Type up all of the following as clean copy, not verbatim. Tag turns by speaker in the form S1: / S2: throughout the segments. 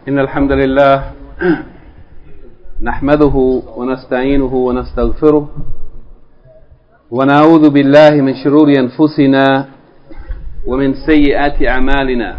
S1: إن الحمد لله نحمده ونستعينه ونستغفره ونعوذ بالله من شرور أنفسنا ومن سيئات أعمالنا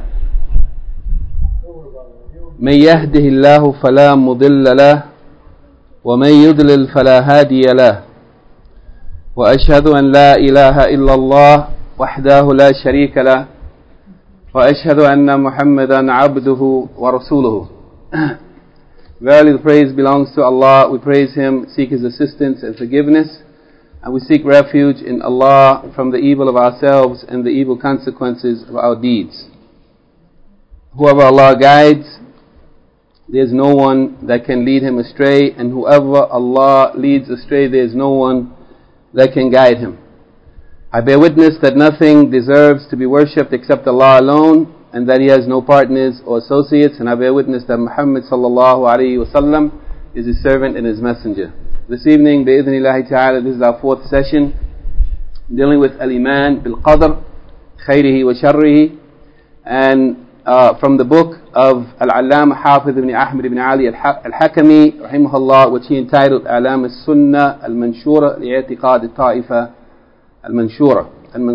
S1: من يهده الله فلا مضل له ومن يضلل فلا هادي له وأشهد أن لا إله إلا الله وحده لا شريك له وأشهد أن محمدا عبده ورسوله. Verily the praise belongs to Allah. We praise Him, seek His assistance and forgiveness, and we seek refuge in Allah from the evil of ourselves and the evil consequences of our deeds. Whoever Allah guides, there is no one that can lead him astray, and whoever Allah leads astray, there is no one that can guide him. I bear witness that nothing deserves to be worshipped except Allah alone, and that He has no partners or associates, and I bear witness that Muhammad sallallahu alayhi wa sallam is His servant and His messenger. This evening, bi'idhnillahi ta'ala, this is our fourth session, dealing with al-iman bil-qadr, khayrihi wa sharrihi, and from the book of Al-Allama Hafiz ibn Ahmad ibn Ali al-Hakami, rahimahullah, which he entitled A'lam al-Sunnah al-Manshura li'atiqad al-Ta'ifa المنشورة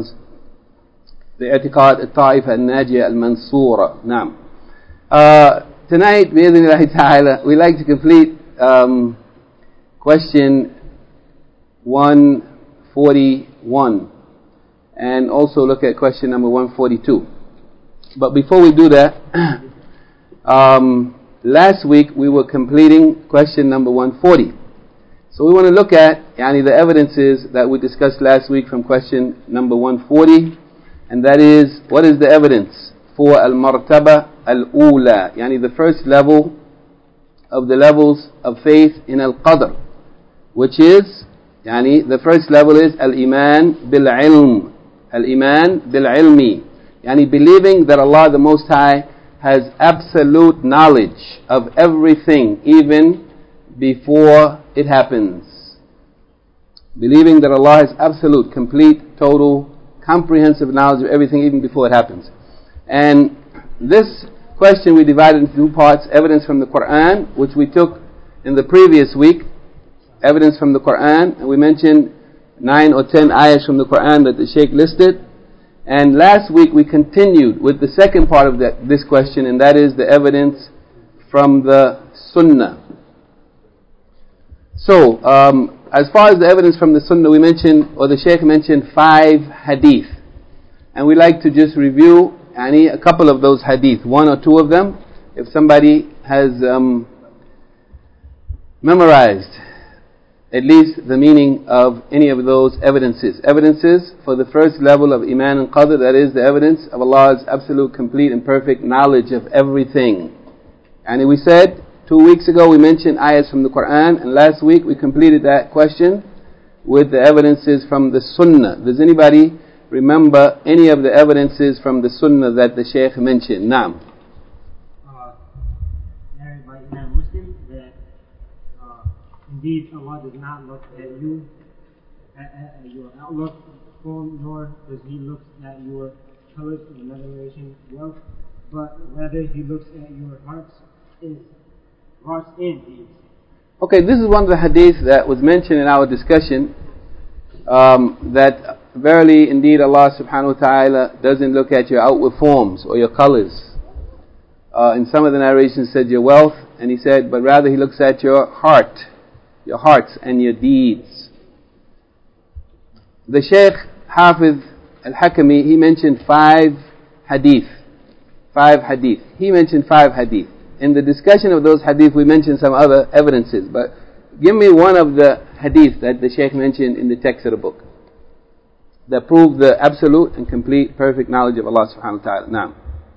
S1: باعتقاد الطائفة الناجية المنصورة. نعم. Tonight بإذن الله تعالى we like to complete question 141 and also look at question number 142. But before we do that, last week we were completing question number 140. So we want to look at the evidences that we discussed last week from question number 140, and that is, what is the evidence for al-martaba al-ula, the first level of the levels of faith in al-qadr, which is, the first level is al-iman bil-ilm, al-iman bil-ilmi, believing that Allah the Most High has absolute knowledge of everything, even before it happens. Believing that Allah has absolute, complete, total, comprehensive knowledge of everything even before it happens. And this question we divided into two parts: evidence from the Quran, which we took in the previous week, evidence from the Quran, and we mentioned 9 or 10 ayahs from the Quran that the Shaykh listed. And last week we continued with the second part of this question, and that is the evidence from the Sunnah. So, as far as the evidence from the Sunnah, we mentioned, or the Shaykh mentioned 5 hadith. And we like to just review a couple of those hadith, 1 or 2 of them, if somebody has memorized at least the meaning of any of those evidences. Evidences for the first level of Iman and Qadr, that is the evidence of Allah's absolute, complete and perfect knowledge of everything. And we said, 2 weeks ago we mentioned ayahs from the Quran, and last week we completed that question with the evidences from the Sunnah. Does anybody remember any of the evidences from the Sunnah that the Shaykh mentioned? Naam.
S2: Narrated by Imam Muslim that indeed Allah does not look at you, at your outlook, form, nor does He look at your colors, in another narration, wealth, but rather He looks at your hearts and deeds.
S1: Okay, this is one of the hadiths that was mentioned in our discussion, that verily indeed Allah subhanahu wa ta'ala doesn't look at your outward forms or your colors. In some of the narrations said your wealth, and he said, but rather He looks at your hearts and your deeds. The Shaykh Hafiz al-Hakami, he mentioned 5 hadith. He mentioned 5 hadith. In the discussion of those hadith, we mentioned some other evidences, but give me one of the hadith that the Shaykh mentioned in the text of the book that prove the absolute and complete, perfect knowledge of Allah subhanahu wa ta'ala. Now.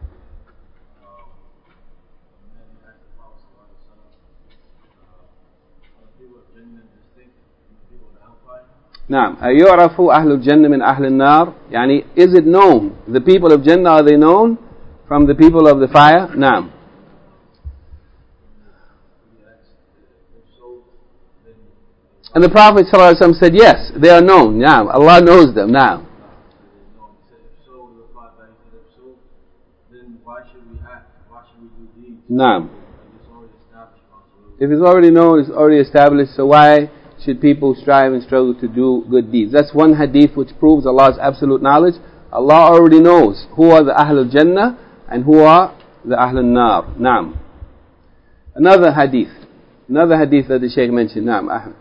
S1: Naam. أَيُعْرَفُ أَهْلُ الْجَنَّةِ مِنْ أَهْلِ النَّارِ, is it known? The people of Jannah, are they known from the people of the fire? Naam. And the Prophet ﷺ said, yes, they are known. Naam. Allah knows them. Naam.
S3: Then why should we act? Why should we do deeds?
S1: Naam. If it's already known, it's already established, so why should people strive and struggle to do good deeds? That's one hadith which proves Allah's absolute knowledge. Allah already knows who are the Ahlul Jannah and who are the Ahlul Nar. Naam. Another hadith that the Shaykh mentioned. Naam, Ahmed.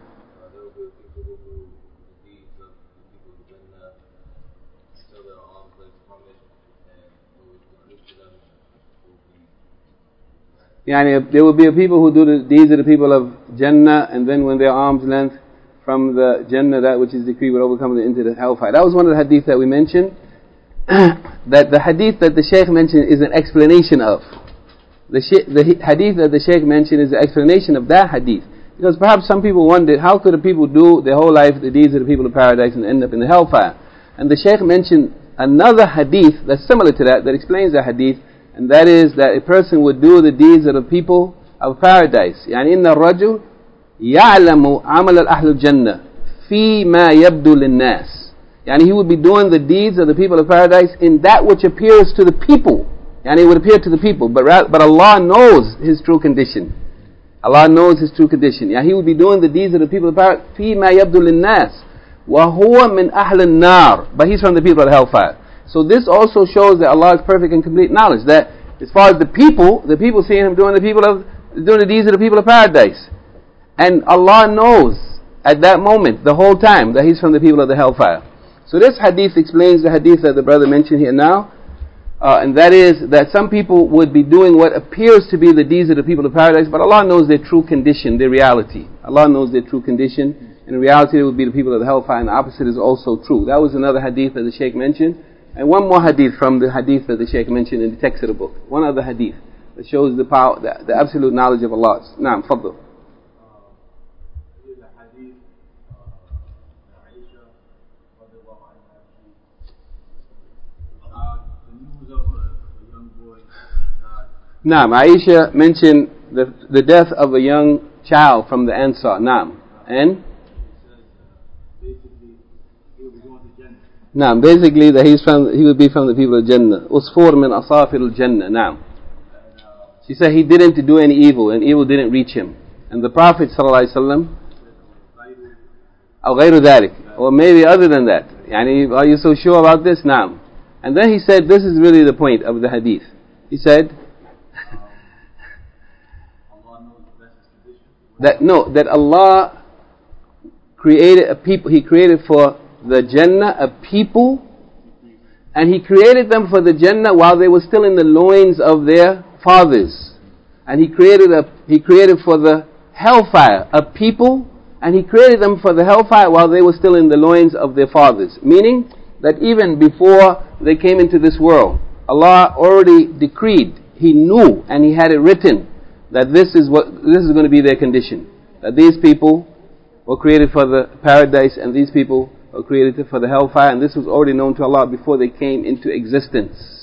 S1: There will be people who do the deeds of the people of Jannah, and then when their arm's length from the Jannah, that which is decreed, will overcome them into the hellfire. That was one of the hadith that we mentioned. That the hadith that the Shaykh mentioned is an explanation of. The hadith that the Shaykh mentioned is an explanation of that hadith. Because perhaps some people wondered, how could the people do their whole life the deeds of the people of paradise and end up in the hellfire? And the Shaykh mentioned another hadith that's similar to that explains the hadith. And that is that a person would do the deeds of the people of paradise. إن الرجل يعلم عمل الأهل الجنة فيما يبدو للناس. He would be doing the deeds of the people of paradise in that which appears to the people. It would appear to the people, but Allah knows his true condition. Allah knows his true condition. He would be doing the deeds of the people of paradise فيما يبدو للناس وهو من أهل النار. But he's from the people of the hellfire. So this also shows that Allah has perfect and complete knowledge. That as far as the people seeing him doing the deeds of the people of paradise. And Allah knows at that moment, the whole time, that he's from the people of the hellfire. So this hadith explains the hadith that the brother mentioned here now. And that is that some people would be doing what appears to be the deeds of the people of paradise, but Allah knows their true condition, their reality. Allah knows their true condition. And in reality, it would be the people of the hellfire, and the opposite is also true. That was another hadith that the Shaykh mentioned. And one more hadith from the hadith that the Shaykh mentioned in the text of the book. One other hadith that shows the power, the absolute knowledge of Allah. Naam, fadl. Naam, Aisha mentioned the death of a young child from the Ansar. Naam. And? Naam, basically that he would be from the people of Jannah. Usfur min asafir al-Jannah. Naam. She said he didn't do any evil, and evil didn't reach him. And the Prophet ﷺ, أو غير ذلك, or maybe other than that. Are you so sure about this? Naam. And then he said, this is really the point of the hadith. He said that Allah created a people. He created for the Jannah a people, and He created them for the Jannah while they were still in the loins of their fathers. And He created for the hellfire a people, and He created them for the hellfire while they were still in the loins of their fathers. Meaning that even before they came into this world, Allah already decreed, He knew, and He had it written that this is going to be their condition. That these people were created for the paradise, and these people were created for the hellfire, and this was already known to Allah before they came into existence.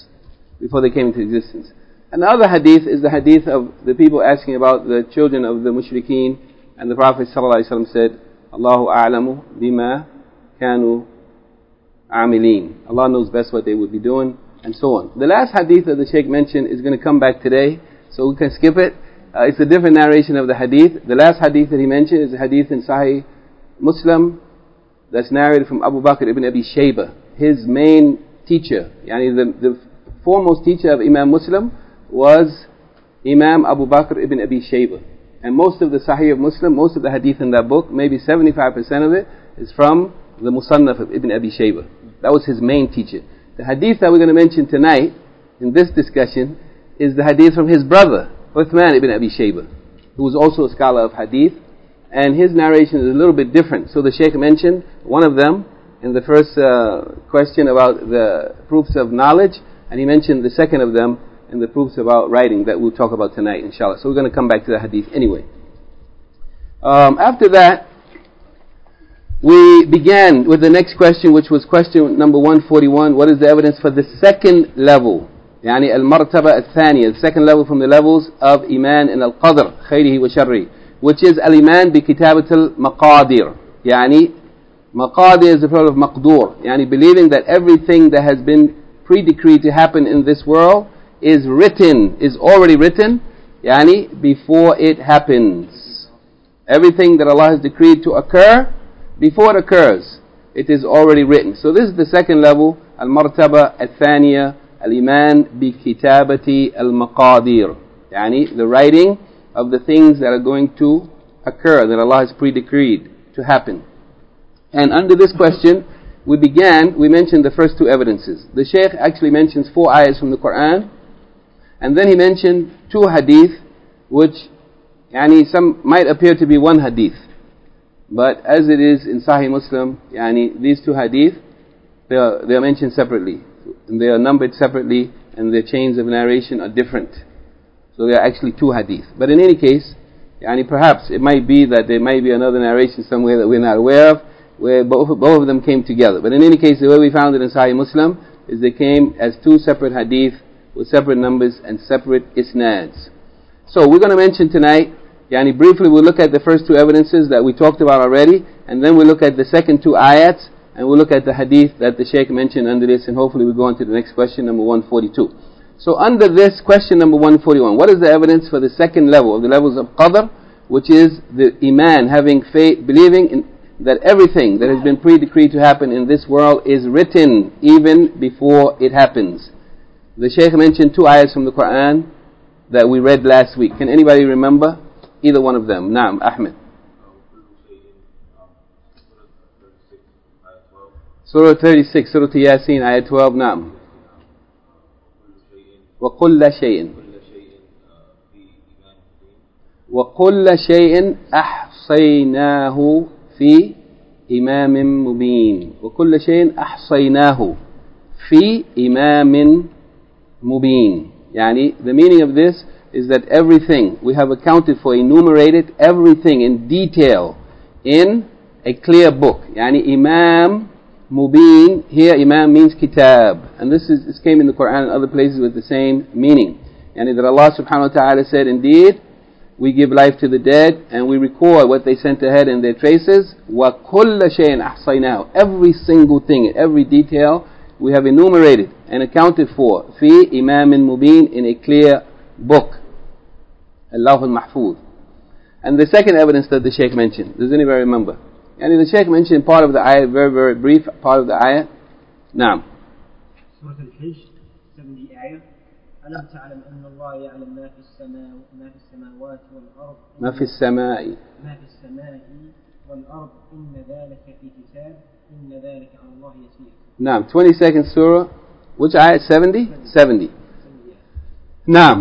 S1: And the other hadith is the hadith of the people asking about the children of the mushrikeen, and the Prophet ﷺ said, Allahu a'lamu bima kanu amilin. Allah knows best what they would be doing, and so on. The last hadith that the Shaykh mentioned is going to come back today, so we can skip it. It's a different narration of the hadith. The last hadith that he mentioned is a hadith in Sahih Muslim, that's narrated from Abu Bakr ibn Abi Shayba, his main teacher. The foremost teacher of Imam Muslim was Imam Abu Bakr ibn Abi Shayba. And most of the Sahih of Muslim, most of the hadith in that book, maybe 75% of it, is from the Musannaf of Ibn Abi Shayba. That was his main teacher. The hadith that we're going to mention tonight, in this discussion, is the hadith from his brother, Uthman ibn Abi Shayba, who was also a scholar of hadith. And his narration is a little bit different. So the Shaykh mentioned one of them in the first question about the proofs of knowledge, and he mentioned the second of them in the proofs about writing that we'll talk about tonight, inshallah. So we're going to come back to the hadith anyway. After that, we began with the next question, which was question number 141. What is the evidence for the second level? al-martaba al-thaniya, the second level from the levels of iman in al-qadr, khayrihi wa sharri, which is al-iman bi kitabat al-maqadir. Maqadir is the plural of maqdur. Believing that everything that has been pre-decreed to happen in this world is already written, before it happens. Everything that Allah has decreed to occur, before it occurs, it is already written. So this is the second level, al-martaba al-thaniya, al-iman bi-kitabati al-maqadir. Yani the writing of the things that are going to occur, that Allah has pre-decreed to happen. And under this question, we mentioned the first two evidences. The Shaykh actually mentions 4 ayahs from the Quran, and then he mentioned 2 hadith, which some might appear to be 1 hadith. But as it is in Sahih Muslim, these 2 hadith, they are mentioned separately. And they are numbered separately, and their chains of narration are different. So they are actually 2 hadith. But in any case, perhaps it might be that there might be another narration somewhere that we're not aware of, where both of them came together. But in any case, the way we found it in Sahih Muslim is they came as 2 separate hadith with separate numbers and separate isnads. So we're going to mention tonight, briefly we'll look at the first 2 evidences that we talked about already, and then we'll look at the second 2 ayats, and we'll look at the hadith that the Shaykh mentioned under this, and hopefully we'll go on to the next question, number 142. So under this question number 141, what is the evidence for the second level of the levels of qadr, which is the iman, having faith, believing in that everything that has been pre-decreed to happen in this world is written even before it happens. The Shaykh mentioned 2 ayahs from the Quran that we read last week. Can anybody remember either one of them? Naam, Ahmed. Surah 36, Surah Yasin, ayah 12, Naam. وَكُلَّ شَيْءٍ وَكُلَّ شَيْءٍ أَحْصَيْنَاهُ في إمام مبين وكل شيء أحصيناه في إمام مبين. The meaning of this is that everything we have accounted for, enumerated everything in detail in a clear book. Imam Mubin, here Imam means kitab, and this came in the Quran and other places with the same meaning. That Allah subhanahu wa ta'ala said, indeed we give life to the dead and we record what they sent ahead in their traces. وَكُلَّ شَيْءٍ أَحْصَيْنَاهُ. Every single thing, every detail we have enumerated and accounted for. فِي إِمَامٍ مُبِينٍ, in a clear book. Allahul Mahfuz. And the second evidence that the Shaykh mentioned, does anybody remember? The Shaykh mentioned part of the ayah, very very brief part of the ayah. Naam.
S2: Surah Al-Hijj, 70 ayah. ألم تعلم أن الله يعلم ما في السماوات والأرض
S1: ما في السماء
S2: والأرض إن ذلك في كتاب إن ذلك على الله يسير.
S1: نعم. 22nd surah, which ayah? 70. نعم.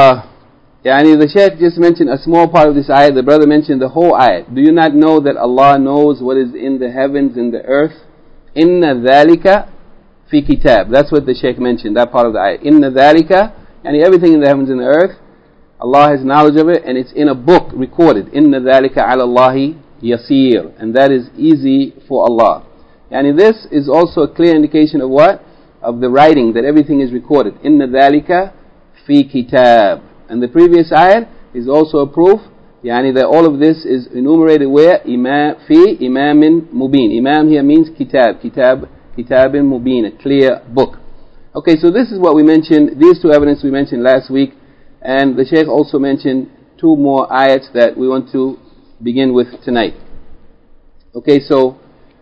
S1: The Shaykh just mentioned a small part of this ayah. The brother mentioned the whole ayah. Do you not know that Allah knows what is in the heavens and the earth? Inna dhalika fi kitab. That's what the Shaykh mentioned, that part of the ayah. Inna dhalika, everything in the heavens and the earth, Allah has knowledge of it, and it's in a book recorded. Inna dhalika ala Allahi yasir. And that is easy for Allah. This is also a clear indication of what? Of the writing, that everything is recorded. Inna dhalika fi kitab. And the previous ayah is also a proof, that all of this is enumerated where? Fi imamin mubin. Imam here means kitab. Kitabin mubin, a clear book. Okay, so this is what we mentioned, these 2 evidence we mentioned last week, and the Shaykh also mentioned 2 more ayats that we want to begin with tonight. Okay, so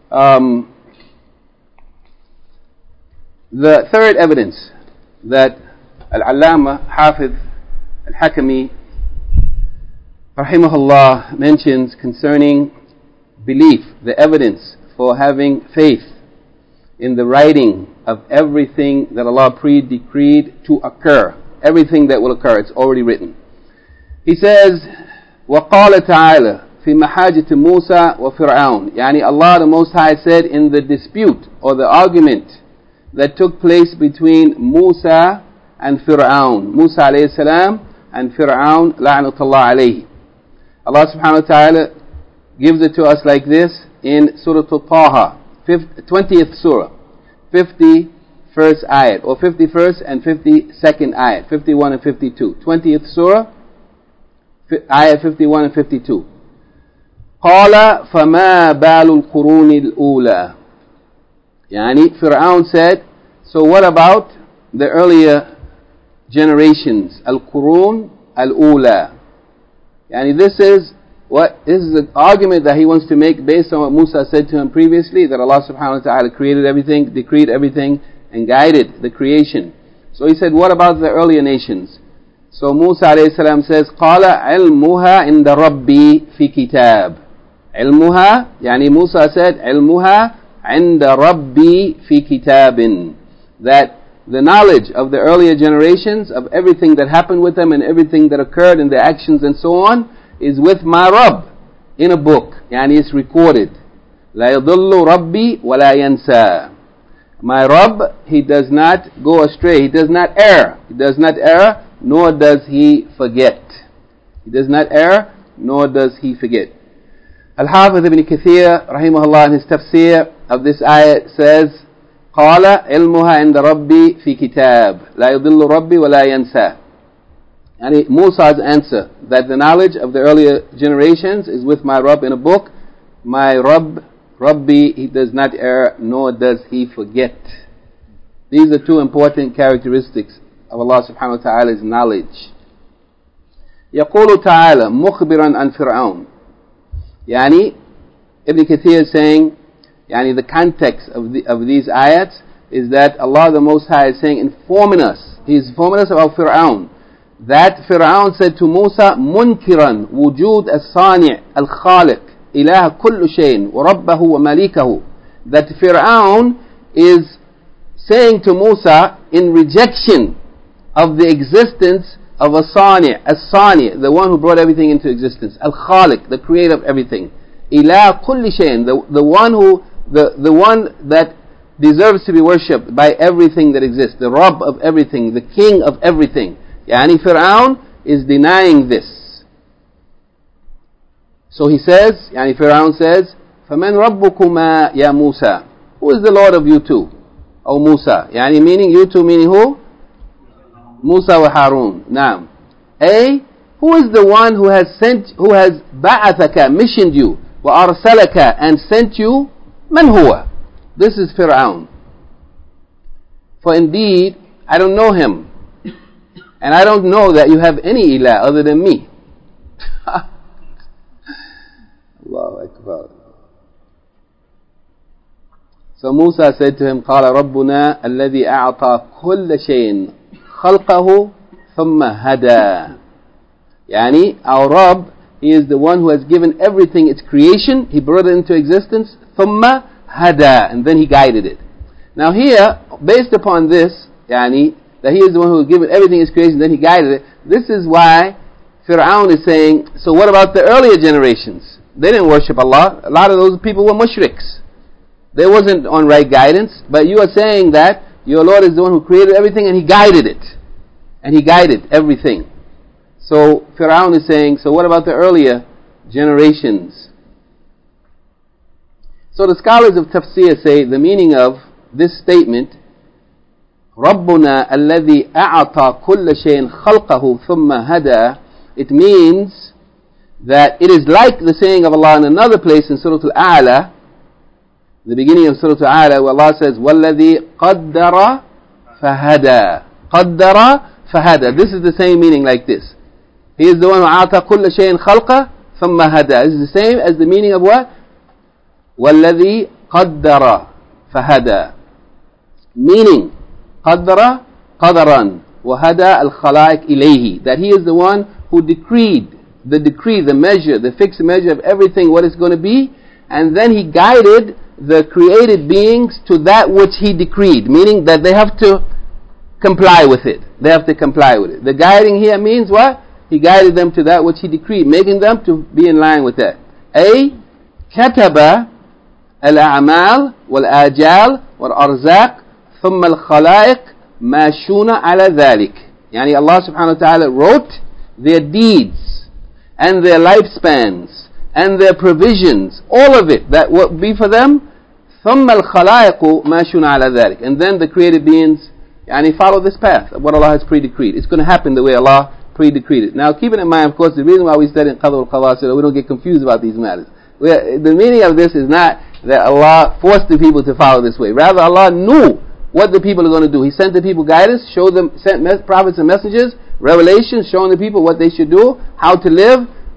S1: the third evidence that Al-Allama Hafidh Al-Hakami rahimahullah mentions concerning belief, the evidence for having faith in the writing of everything that Allah pre-decreed to occur. Everything that will occur, it's already written. He says, وَقَالَ تَعَالَى فِي مَحَاجَةِ مُوسَى وَفِرْعَوْنَ. Allah the Most High said in the dispute or the argument that took place between Musa and Fir'aun. Musa alayhi salam and Fir'aun la'natullah alayhi. Allah subhanahu wa ta'ala gives it to us like this in Surah Al-Taha, 20th surah, 51st ayat, or 51st and 52nd ayat, 51 and 52. 20th surah, ayat 51 and 52. قال فما بال القرون الأولى. Fir'aun said, so what about the earlier generations? Al-Qurun Al-Ula. This is This is an argument that he wants to make based on what Musa said to him previously, that Allah subhanahu wa ta'ala created everything, decreed everything, and guided the creation. So he said, what about the earlier nations? So Musa alayhi salam says, قَالَ عِلْمُهَا عِنْدَ رَبِّي فِي كِتَابٍ. عِلْمُهَا, يعني Musa said, عِلْمُهَا عِنْدَ رَبِّي فِي كِتَابٍ. That the knowledge of the earlier generations, of everything that happened with them and everything that occurred in their actions and so on, is with my Rabb in a book. Yani it's recorded. لا يضل ربي ولا ينسى. My Rabb, He does not go astray. He does not err. He does not err, nor does He forget. He does not err, nor does He forget. Al-Hafiz ibn Kathir, rahimahullah, in his tafsir of this ayat says, قال علمها عند ربي في كتاب لا يضل ربي ولا ينسى. And Musa's answer, that the knowledge of the earlier generations is with my Rabb in a book. My Rabb, Rabbi, He does not err, nor does He forget. These are two important characteristics of Allah subhanahu wa ta'ala's knowledge. يقول تعالى مخبرا عن فرعون. Yani, Ibn Kathir is saying, yani the context of these ayats is that Allah the Most High is saying, informing us. He is informing us about Fir'aun. That Fir'aun said to Musa, منكرا وجود الصانع الخالق إله كل شيء وربه ومليكه. That Fir'aun is saying to Musa in rejection of the existence of a Sani', the one who brought everything into existence, Al-Khaliq, the creator of everything, Ilah kulli shayin, the one that deserves to be worshipped by everything that exists, the Rabb of everything, the King of everything. Yani Fir'aun is denying this. So he says, yani Fir'aun says, فَمَنْ رَبُّكُمَا يَا مُوسَى. Who is the Lord of you two, O Musa? Yani meaning you two, meaning who? Musa wa Harun. Naam. Who is the one who has ba'athaka, missioned you, wa arsalaka, and sent you? Man huwa? This is Fir'aun. For indeed, I don't know him, and I don't know that you have any ilah other than me. Allahu Akbar. So Musa said to him, قال ربنا الذي أعطى كل شيء خلقه ثم هدى. Yani, our Rabb, He is the one who has given everything its creation. He brought it into existence. ثم هدى, and then He guided it. Now here, based upon this, yani, that He is the one who has given everything its creation, then He guided it. This is why Fir'aun is saying, so what about the earlier generations? They didn't worship Allah. A lot of those people were mushriks. They wasn't on right guidance. But you are saying that your Lord is the one who created everything and He guided it. And He guided everything. So Fir'aun is saying, so what about the earlier generations? So the scholars of tafsir say the meaning of this statement, رَبُّنَا الَّذِي أَعْطَى كُلَّ شَيْءٍ خَلْقَهُ ثُمَّ هَدَى. It means that it is like the saying of Allah in another place in Surah Al-A'la, the beginning of Surah Al-A'la, where Allah says, وَالَّذِي قَدَّرَ فَهَدَى. قَدَّرَ فَهَدَى. This is the same meaning like this. He is the one who أعطى كل شيء خلقه ثم هدى. This is the same as the meaning of what? وَالَّذِي قَدَّرَ فَهَدَى. Meaning, قَدَّرَ قَدَرًا وَهَدَى الْخَلَائِقِ إِلَيْهِ. That He is the one who decreed, the measure, the fixed measure of everything, what it's going to be, and then He guided the created beings to that which He decreed, meaning that they have to comply with it. They have to comply with it. The guiding here means what? He guided them to that which He decreed, making them to be in line with that. كتب الأعمال والآجال والأرزاق ثم الخلائق ماشون على ذلك. Yani Allah subhanahu wa ta'ala wrote their deeds and their lifespans and their provisions, all of it that would be for them. ثم الخلائق ماشون على ذلك. And then the created beings follow this path of what Allah has pre-decreed. It's going to happen the way Allah pre-decreed it. Now keeping in mind, of course, the reason why we study in Qadr al-Qadha so that we don't get confused about these matters. The meaning of this is not that Allah forced the people to follow this way. Rather, Allah knew what the people are going to do. He sent the people guidance, sent prophets and messengers, revelations, showing the people what they should do, how to live,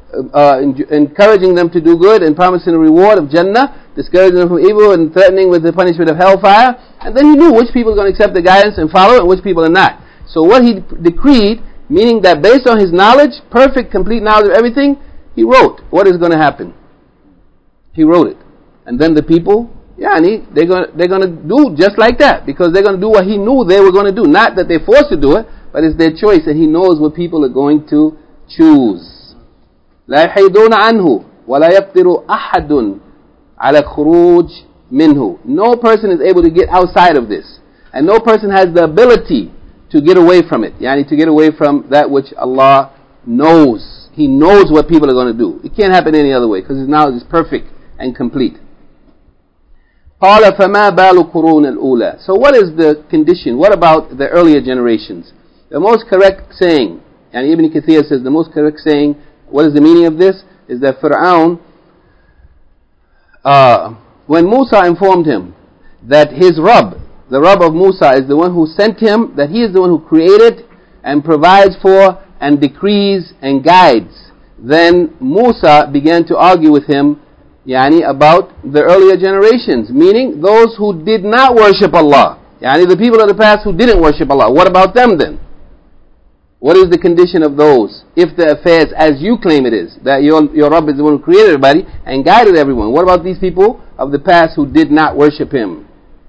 S1: encouraging them to do good and promising a reward of Jannah, discouraging them from evil and threatening with the punishment of hellfire. And then he knew which people are going to accept the guidance and follow it and which people are not. So what he decreed, meaning that based on his knowledge, perfect, complete knowledge of everything, he wrote what is going to happen. He wrote it. And then the people, they're going to do just like that, because they're going to do what he knew they were going to do. Not that they're forced to do it, but it's their choice, and he knows what people are going to choose. لا يحيدون عنه ولا يقدر أحد على خروج منه. No person is able to get outside of this, and no person has the ability to get away from it. To get away from that which Allah knows. He knows what people are going to do. It can't happen any other way, because his knowledge is perfect and complete. قال فما بال القرون الأولى. So what is the condition? What about the earlier generations? The most correct saying, and Ibn Kathir says the most correct saying, what is the meaning of this? Is that Fir'aun, when Musa informed him that his Rabb, the Rabb of Musa, is the one who sent him, that he is the one who created and provides for and decrees and guides, then Musa began to argue with him about the earlier generations, meaning those who did not worship Allah. The people of the past who didn't worship Allah. What about them then? What is the condition of those, if the affairs as you claim it is, that your Rabb is the one who created everybody and guided everyone? What about these people of the past who did not worship Him?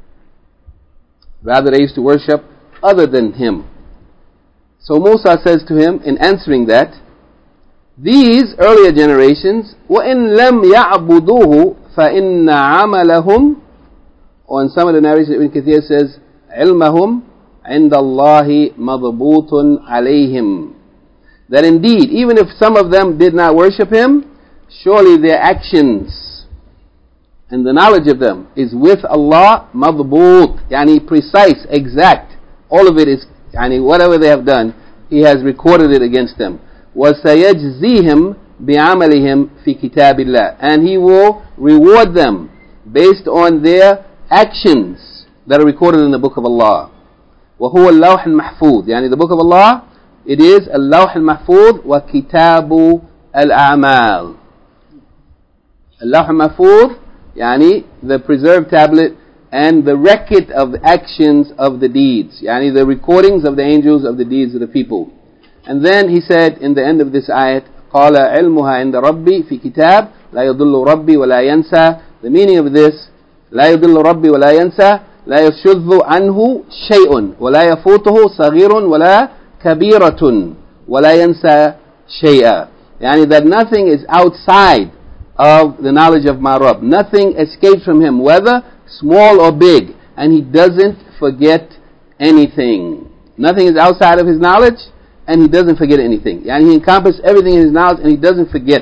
S1: Rather, they used to worship other than Him. So Musa says to him, in answering that, these earlier generations, وَإِن لَمْ يَعْبُدُوهُ فَإِنَّ عَمَلَهُمْ, or in some of the narrations, Ibn Kathir says, عِلْمَهُمْ عِنْدَ اللَّهِ مَضْبُوطٌ عَلَيْهِمْ. That indeed, even if some of them did not worship Him, surely their actions and the knowledge of them is with Allah, مضبوط, precise, exact. All of it is, whatever they have done, He has recorded it against them. وَسَيَجْزِيهِمْ بِعَمَلِهِمْ فِي كِتَابِ اللَّهِ. And He will reward them based on their actions that are recorded in the book of Allah. وَهُوَ اللَّوْحِ الْمَحْفُوظ. The book of Allah, it is اللَّوْحِ الْمَحْفُوظ وَكِتَابُ الْأَعْمَالِ. اللَّوْحِ الْمَحْفُوظ, the preserved tablet, and the record of the actions of the deeds, the recordings of the angels of the deeds of the people. And then he said in the end of this ayat, قَالَ عِلْمُهَا عِنْدَ رَبِّي فِي كِتَابٍ لَا يَضِلُّ رَبِّي وَلَا يَنْسَى. The meaning of this, لَا يَضِلُّ رَبِّي وَلَا يَنْسَى, لا يشذ عنه شيء ولا يفوته صغير ولا كبيرة ولا ينسى شيئا. That nothing is outside of the knowledge of my Rabb. Nothing escapes from Him, whether small or big, and He doesn't forget anything. Nothing is outside of His knowledge, and He doesn't forget anything. He encompasses everything in His knowledge, and He doesn't forget.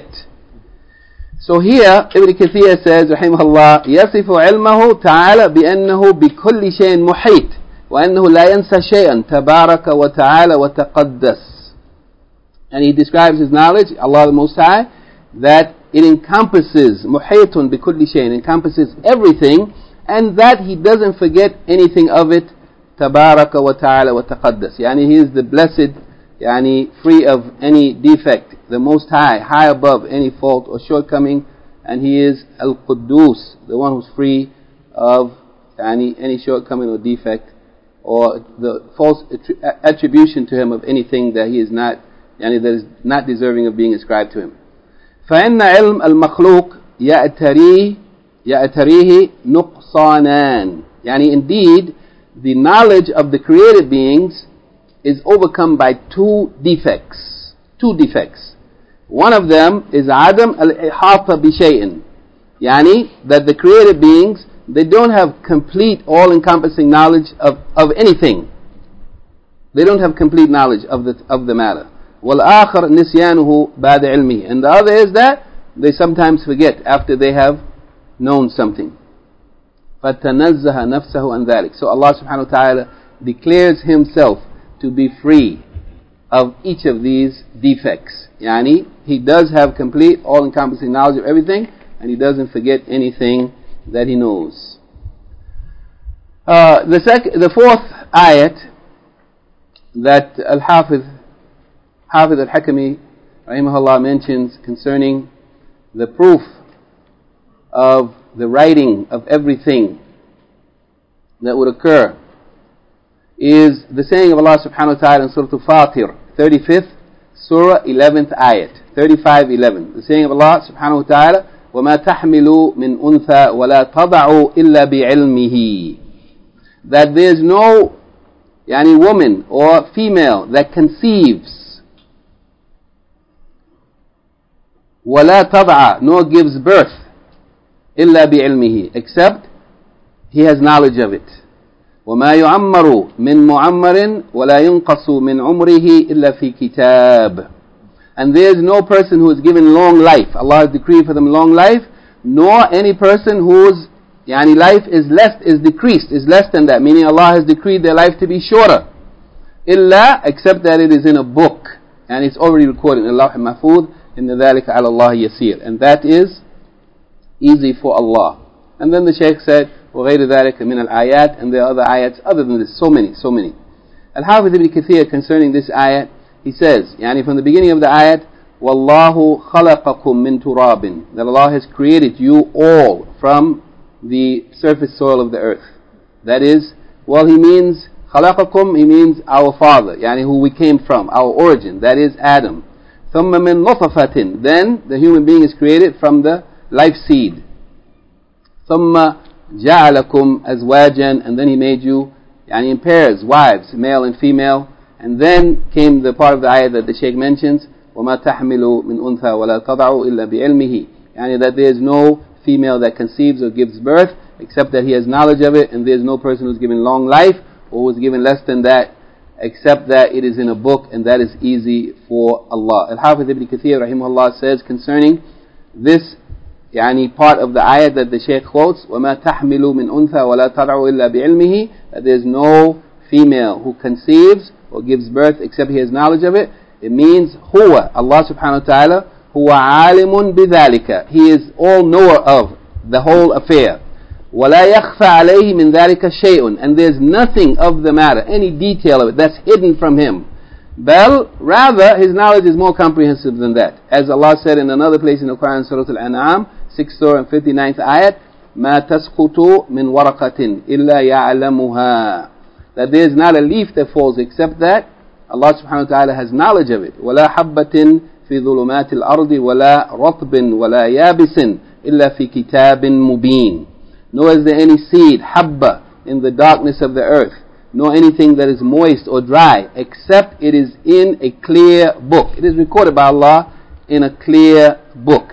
S1: So here, Ibn Kathir says, rahimahullah, يصف علمه تعالى بأنه بكل شيء محيط وأنه لا ينسى شيئا تبارك وتعالى وتقدس. And he describes His knowledge, Allah the Most High, that it encompasses محيط بكل شيء, encompasses everything, and that He doesn't forget anything of it. تبارك وتعالى وتقدس. He is the blessed, free of any defect, the Most High, high above any fault or shortcoming, and He is Al-Quddus, the one who's free of any shortcoming or defect, or the false attribution to Him of anything that He is not, that is not deserving of being ascribed to Him. فَإِنَّ عِلْمَ الْمَخْلُوقِ يَأْتَرِيهِ نُقْصَانًا. Indeed, the knowledge of the created beings is overcome by two defects. One of them is Adam al-ihata bi-shay'in. That the created beings, they don't have complete, all-encompassing knowledge of anything. They don't have complete knowledge of the matter. وَالْآخَرْ نِسْيَانُهُ بَعْدَ عِلْمِهِ. And the other is that they sometimes forget after they have known something. فَتَنَزَّهَ نَفْسَهُ عَنْ ذَلِكَ. So Allah subhanahu wa ta'ala declares Himself to be free of each of these defects. He does have complete, all-encompassing knowledge of everything, and He doesn't forget anything that He knows. The fourth ayat that Al-Hafiz al-Hakami rahimahullah, mentions concerning the proof of the writing of everything that would occur is the saying of Allah subhanahu wa ta'ala in Surah Al-Fatir, 35th Surah, 11th ayat, 35:11. The saying of Allah subhanahu wa ta'ala, وَمَا تَحْمِلُ مِنْ أُنْثَى وَلَا تَضَعُ إِلَّا بِعِلْمِهِ. That there is no woman or female that conceives, وَلَا تَضَعَ, nor gives birth, إِلَّا بِعِلْمِهِ, except he has knowledge of it. وَمَا يُعَمَّرُ مِنْ مُعَمَّرٍ وَلَا يُنْقَصُ مِنْ عُمْرِهِ إِلَّا فِي كِتَابٍ. And there is no person who is given long life, Allah has decreed for them long life, nor any person whose life is decreased, is less than that, meaning Allah has decreed their life to be shorter. إِلَّا, except that it is in a book, and it's already recorded in Lawh al-Mahfuz, إِنَّ ذَلِكَ عَلَى اللَّهِ يَسِيرٌ. And that is easy for Allah. And then the Shaykh said, وغير ذلك من الآيات, and there are other ayats other than this, so many. Al-Hafiz ibn Kathir, concerning this ayat, he says, from the beginning of the ayat, وَاللَّهُ خَلَقَكُم مِّن تُرَابٍ, that Allah has created you all from the surface soil of the earth. That is, he means خَلَقَكُم, he means our father, who we came from, our origin, that is Adam. ثُمَّ مِن نُطْفَةٍ, then the human being is created from the life seed. ثُمَّ جَعَلَكُمْ أَزْوَاجًا, and then he made you in pairs, wives, male and female. And then came the part of the ayah that the Shaykh mentions, وَمَا تَحْمِلُ مِنْ أُنْثَى وَلَا تَضَعُ إِلَّا بِعِلْمِهِ, that there is no female that conceives or gives birth except that he has knowledge of it, and there is no person who is given long life or who is given less than that except that it is in a book, and that is easy for Allah. Al-Hafiz ibn Kathir rahimahullah says concerning this part of the ayat that the Shaykh quotes, وَمَا تَحْمِلُ مِنْ أُنْثَى وَلَا تَضَعُ إِلَّا بِعِلْمِهِ, that there is no female who conceives or gives birth except he has knowledge of it. It means huwa, Allah subhanahu wa ta'ala, huwa alimun bidhalika, he is all knower of the whole affair. وَلَا يَخْفَى عَلَيْهِ مِنْ ذَلِكَ شَيْءٌ, and there's nothing of the matter, any detail of it, that's hidden from him. Bal, rather, his knowledge is more comprehensive than that. As Allah said in another place in the Quran, Surah Al-An'am, 6th Surah and 59th ayat, مَا تَسْقُطُ مِنْ وَرَقَةٍ إِلَّا يَعْلَمُهَا, that there is not a leaf that falls except that Allah subhanahu wa ta'ala has knowledge of it. وَلَا حَبَّةٍ فِي ظُلُمَاتِ الْأَرْضِ وَلَا رَطْبٍ وَلَا يَابِسٍ إِلَّا فِي كِتَابٍ مُبِينٍ, nor is there any seed, habba, in the darkness of the earth, nor anything that is moist or dry, except it is in a clear book. It is recorded by Allah in a clear book.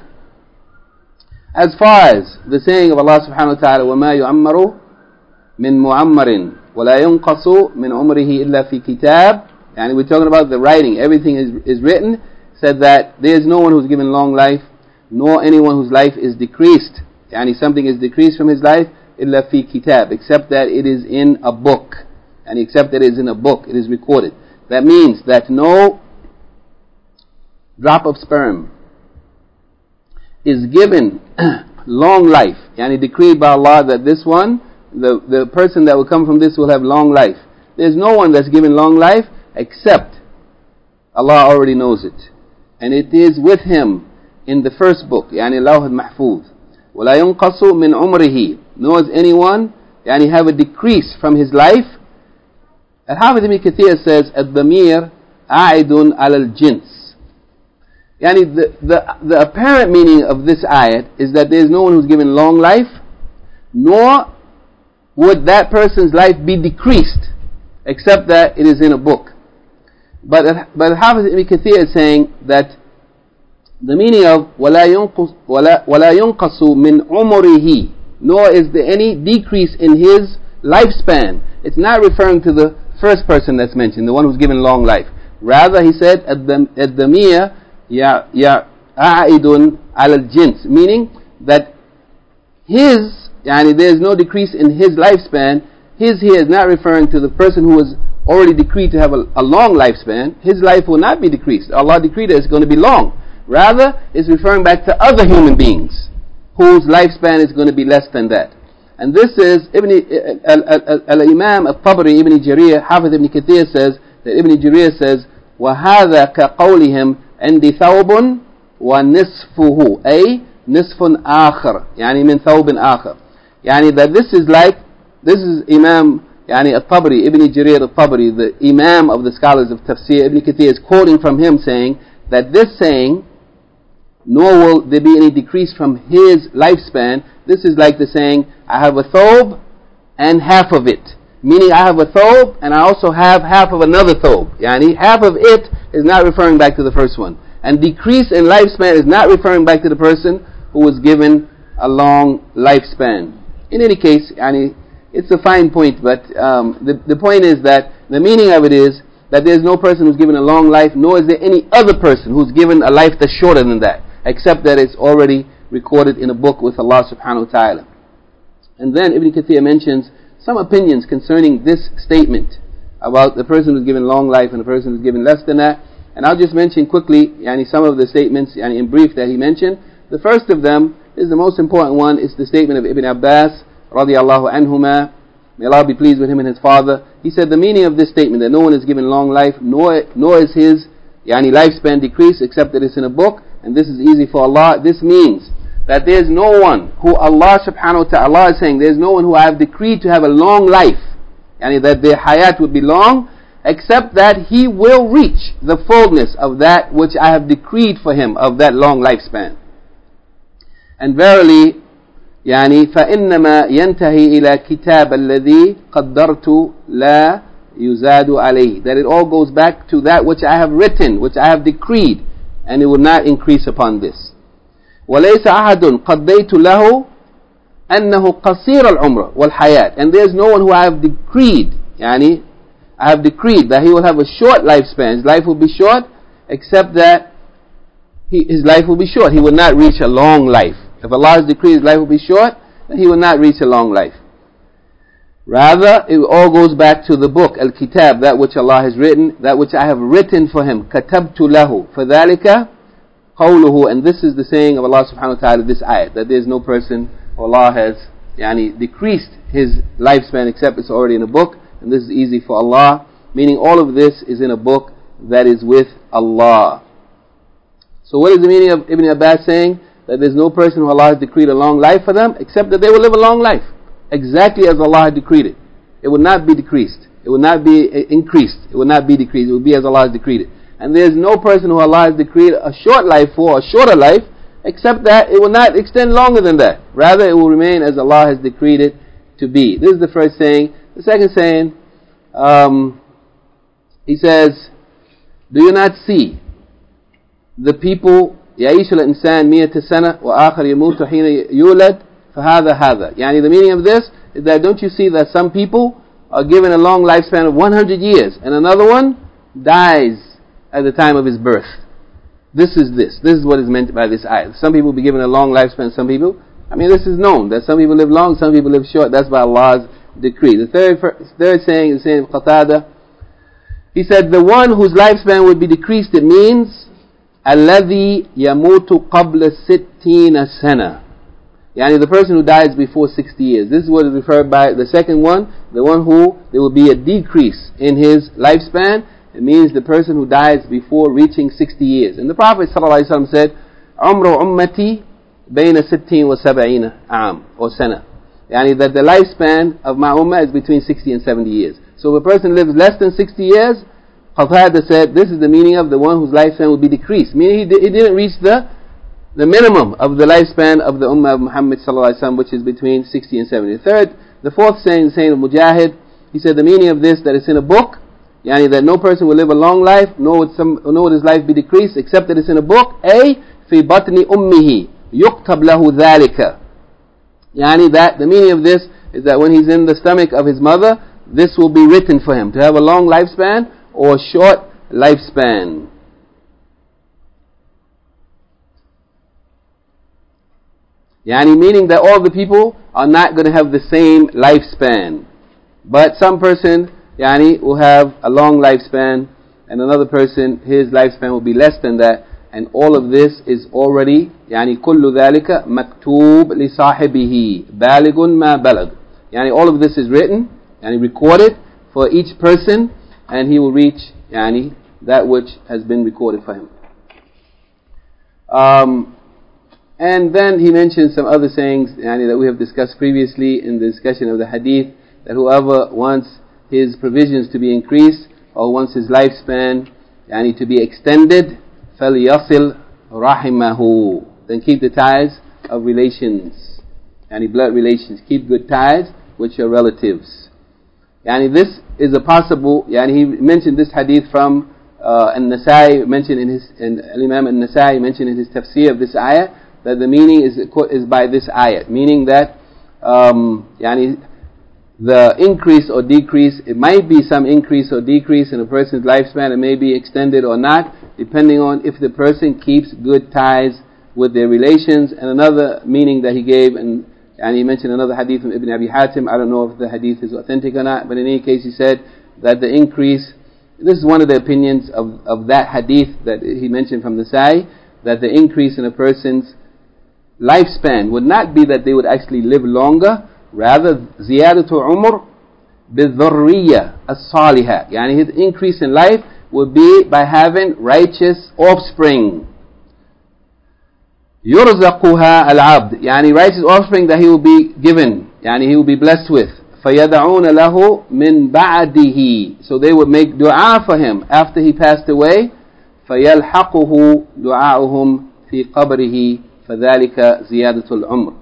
S1: As far as the saying of Allah subhanahu wa ta'ala, وَمَا يُعَمَّرُ مِن مُعَمَّرٍ وَلَا يُنْقَصُ مِنْ عُمْرِهِ إِلَّا فِي كِتَابٍ, and we're talking about the writing, everything is written, said that there is no one who's given long life, nor anyone whose life is decreased, something is decreased from his life, إِلَّا فِي كِتَابٍ, except that it is in a book, except that it is in a book, it is recorded. That means that no drop of sperm is given long life, decreed by Allah that this one, the person that will come from this will have long life. There's no one that's given long life except Allah already knows it, and it is with him in the first book, Lawh al-Mahfuz. وَلَا يُنْقَصُ مِنْ عُمْرِهِ, nor is anyone have a decrease from his life. Al-Hafiz ibn Kathir says, الضمير عائد على الجنس, the apparent meaning of this ayat is that there is no one who's given long life, nor would that person's life be decreased except that it is in a book. But Al-Hafiz ibn Kathir is saying that the meaning of وَلَا يُنْقَصُ مِنْ عُمُرِهِ, nor is there any decrease in his lifespan, it's not referring to the first person that's mentioned, the one who's given long life. Rather, he said الدَّمِيَّ يَعْائِدٌ عَلَى الْجِنْس, meaning that his, there is no decrease in his lifespan. His here is not referring to the person who was already decreed to have a long lifespan. His life will not be decreased. Allah decreed that it's going to be long. Rather, it's referring back to other human beings whose lifespan is going to be less than that. And this is Al-Imam Al-Tabari, Ibn Jarir, Hafiz ibn Kathir says, that Ibn Jarir says, وَهَذَا كَقَوْلِهِمْ عندي ثوب ونصفه أي نصف آخر يعني من ثوب آخر. يعني that this is Imam يعني الطبري, Ibn Jarir al-Tabari, the Imam of the scholars of Tafsir. Ibn Kathir is quoting from him saying that this saying, nor will there be any decrease from his lifespan, this is like the saying, I have a thobe and half of it. Meaning I have a thobe and I also have half of another thobe. Yani half of it is not referring back to the first one. And decrease in lifespan is not referring back to the person who was given a long lifespan. In any case, yani, it's a fine point, but the point is that the meaning of it is that there is no person who's given a long life, nor is there any other person who's given a life that's shorter than that, except that it's already recorded in a book with Allah subhanahu wa ta'ala. And then Ibn Kathir mentions some opinions concerning this statement about the person who's given long life and the person who's given less than that. And I'll just mention quickly some of the statements in brief that he mentioned. The first of them is the most important one, is the statement of Ibn Abbas radiyallahu anhuma, may Allah be pleased with him and his father. He said the meaning of this statement, that no one is given long life, nor is his lifespan decreased, except that it's in a book, and this is easy for Allah. This means that there's no one who Allah subhanahu wa ta'ala is saying, there's no one who I have decreed to have a long life, that their hayat would be long, except that he will reach the fullness of that which I have decreed for him, of that long lifespan. And verily, فإنما ينتهي إلى كتاب الذي قدرت لا يزاد عليه, that it all goes back to that which I have written, which I have decreed, and it will not increase upon this. وليس أحد قضيت له أنه قصير العمر والحياة, and there is no one who I have decreed, I have decreed that he will have a short lifespan, his life will be short, except that his life will be short, he will not reach a long life. If Allah has decreed his life will be short, then he will not reach a long life. Rather, it all goes back to the book, Al-Kitab, that which Allah has written, that which I have written for him. كَتَبْتُ لَهُ فَذَلِكَ قَوْلُهُ, and this is the saying of Allah subhanahu wa ta'ala, this ayat, that there is no person, Allah has decreased his lifespan except it's already in a book, and this is easy for Allah, meaning all of this is in a book that is with Allah. So what is the meaning of Ibn Abbas saying? That there's no person who Allah has decreed a long life for them, except that they will live a long life, exactly as Allah had decreed it. It will not be decreased, it will not be increased, it will not be decreased, it will be as Allah has decreed it. And there's no person who Allah has decreed a short life for, a shorter life, except that it will not extend longer than that. Rather, it will remain as Allah has decreed it to be. This is the first saying. The second saying, he says, do you not see the people يعيش الإنسان 100 سنة وآخر يموت حين يولد فهذا هذا. The meaning of this is that don't you see that some people are given a long lifespan of 100 years and another one dies at the time of his birth. This is what is meant by this ayah. Some people will be given a long lifespan, some people, this is known, that some people live long, some people live short. That's by Allah's decree. The third saying is the saying of Qatada. He said, the one whose lifespan would be decreased, it means الذي يموت قبل 60 سنة. The person who dies before 60 years. This is what is referred by the second one, the one who there will be a decrease in his lifespan. It means the person who dies before reaching 60 years. And the Prophet ﷺ said, عمر أمتي بين 60 و70 عام or سنة. That the lifespan of my ummah is between 60 and 70 years. So if a person lives less than 60 years, Qatada said, this is the meaning of the one whose lifespan will be decreased. Meaning he didn't reach the minimum of the lifespan of the Ummah of Muhammad ﷺ, which is between 60 and 70. The fourth saying, the saying of Mujahid, he said the meaning of this, that it's in a book, that no person will live a long life, nor would his life be decreased, except that it's in a book. في بطن أمه يكتب له ذلك. That the meaning of this is that when he's in the stomach of his mother, this will be written for him, to have a long lifespan or short lifespan. Meaning that all the people are not going to have the same lifespan, but some person will have a long lifespan and another person, his lifespan will be less than that. And all of this is already كل ذلك مكتوب لصاحبه بالغ ما بلغ. All of this is written and recorded for each person, and he will reach that which has been recorded for him. And then he mentioned some other sayings that we have discussed previously in the discussion of the hadith, that whoever wants his provisions to be increased or wants his lifespan to be extended, فَلْيَصِلْ رَحِمَهُ, then keep the ties of relations, blood relations. Keep good ties with your relatives. This is a possible, he mentioned this hadith from An-Nasai, mentioned in his, and Imam An-Nasai mentioned in his tafsir of this ayah, that the meaning is by this ayah, meaning that the increase or decrease, it might be some increase or decrease in a person's lifespan, it may be extended or not, depending on if the person keeps good ties with their relations. And another meaning that he gave, and he mentioned another hadith from Ibn Abi Hatim, I don't know if the hadith is authentic or not, but in any case he said that the increase, this is one of the opinions of that hadith that he mentioned from the Nasai, that the increase in a person's lifespan would not be that they would actually live longer, rather زيادة عمر بالذرية الصالحة, his increase in life would be by having righteous offspring. يرزقها العبد, righteous offspring that he will be given, he will be blessed with. فيدعون له من بعده, so they would make dua for him after he passed away. فيلحقه دعاؤهم في قبره فذلك زيادة العمر.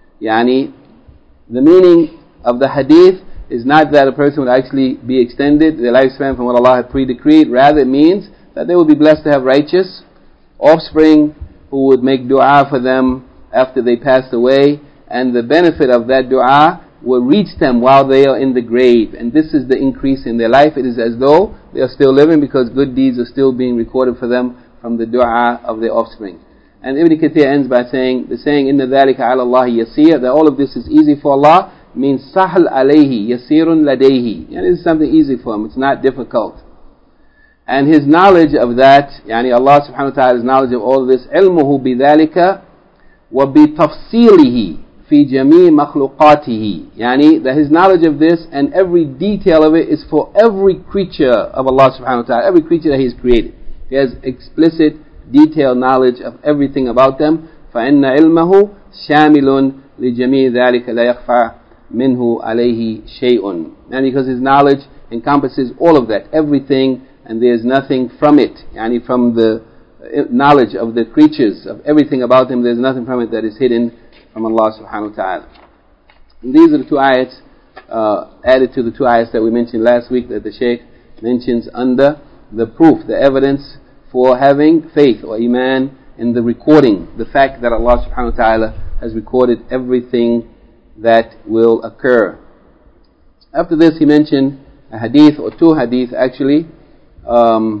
S1: The meaning of the hadith is not that a person would actually be extended their lifespan from what Allah had pre-decreed. Rather, it means that they would be blessed to have righteous offspring who would make dua for them after they passed away, and the benefit of that dua will reach them while they are in the grave. And this is the increase in their life. It is as though they are still living, because good deeds are still being recorded for them from the dua of their offspring. And Ibn Kathir ends by saying, the saying, إِنَّ ذَلِكَ عَلَى اللَّهِ يَسِيرٌ, that all of this is easy for Allah, means سَهْلْ عَلَيْهِ يَسِيرٌ لَدَيْهِ. This is something easy for him, it's not difficult. And his knowledge of that, Allah subhanahu wa ta'ala's knowledge of all of this, عِلْمُهُ بِذَلِكَ وَبِتَفْصِيلِهِ فِي جَمِيعِ مَخْلُقَاتِهِ, that his knowledge of this and every detail of it is for every creature of Allah subhanahu wa ta'ala, every creature that he has created. He has explicit, detailed knowledge of everything about them. فَإِنَّ عِلْمَهُ شَامِلٌ لِجَمِيعِ ذَلِكَ لَا يَخْفَى مِنْهُ عَلَيْهِ شَيْءٌ. And because his knowledge encompasses all of that, everything, and there is nothing from it, from the knowledge of the creatures, of everything about them, there is nothing from it that is hidden from Allah subhanahu wa ta'ala. And these are the two ayats added to the two ayats that we mentioned last week, that the Shaykh mentions under the proof, the evidence for having faith or iman in the recording, the fact that Allah subhanahu wa ta'ala has recorded everything that will occur. After this he mentioned a hadith, or two hadith actually. One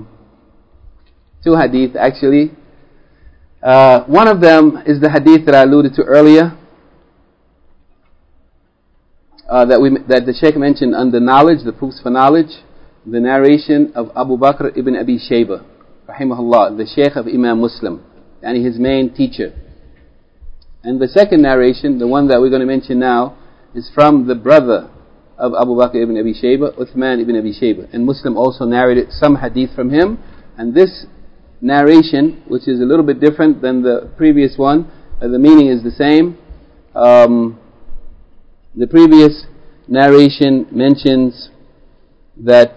S1: of them is the hadith that I alluded to earlier, that the Shaykh mentioned under knowledge, the proofs for knowledge, the narration of Abu Bakr ibn Abi Shaybah, rahimahullah, the Shaykh of Imam Muslim, and his main teacher. And the second narration, the one that we're going to mention now, is from the brother of Abu Bakr ibn Abi Shaybah, Uthman ibn Abi Shaybah. And Muslim also narrated some hadith from him. And this narration, which is a little bit different than the previous one, the meaning is the same. The previous narration mentions that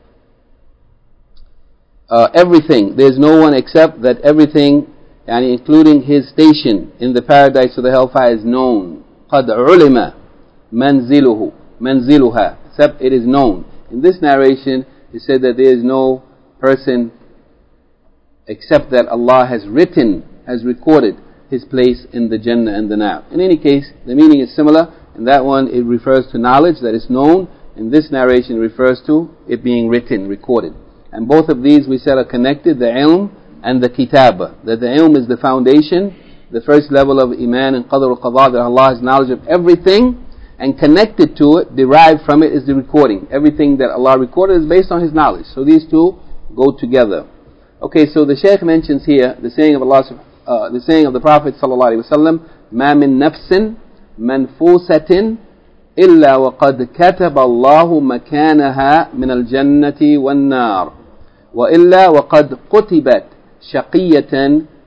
S1: everything, there's no one except that everything, including his station in the paradise or the hellfire, is known. قَدْ عُلِمَ مَنْزِلُهَا, except it is known. In this narration, it said that there is no person except that Allah has recorded his place in the Jannah and the Nar. In any case, the meaning is similar. In that one, it refers to knowledge that is known. In this narration, it refers to it being written, recorded. And both of these, we said, are connected, the ilm and the kitabah. That the ilm is the foundation, the first level of iman and qadr al-qadha, that Allah has knowledge of everything, and connected to it, derived from it, is the recording. Everything that Allah recorded is based on His knowledge. So these two go together. Okay, so the Shaykh mentions here the saying of Allah, the saying of the Prophet sallallahu alaihi wasallam, "Ma min nafsin manfusatin illa waqad kataba Allahu makanaha min al-jannati wan-nar, wa illa waqad qutibat shaqiyatan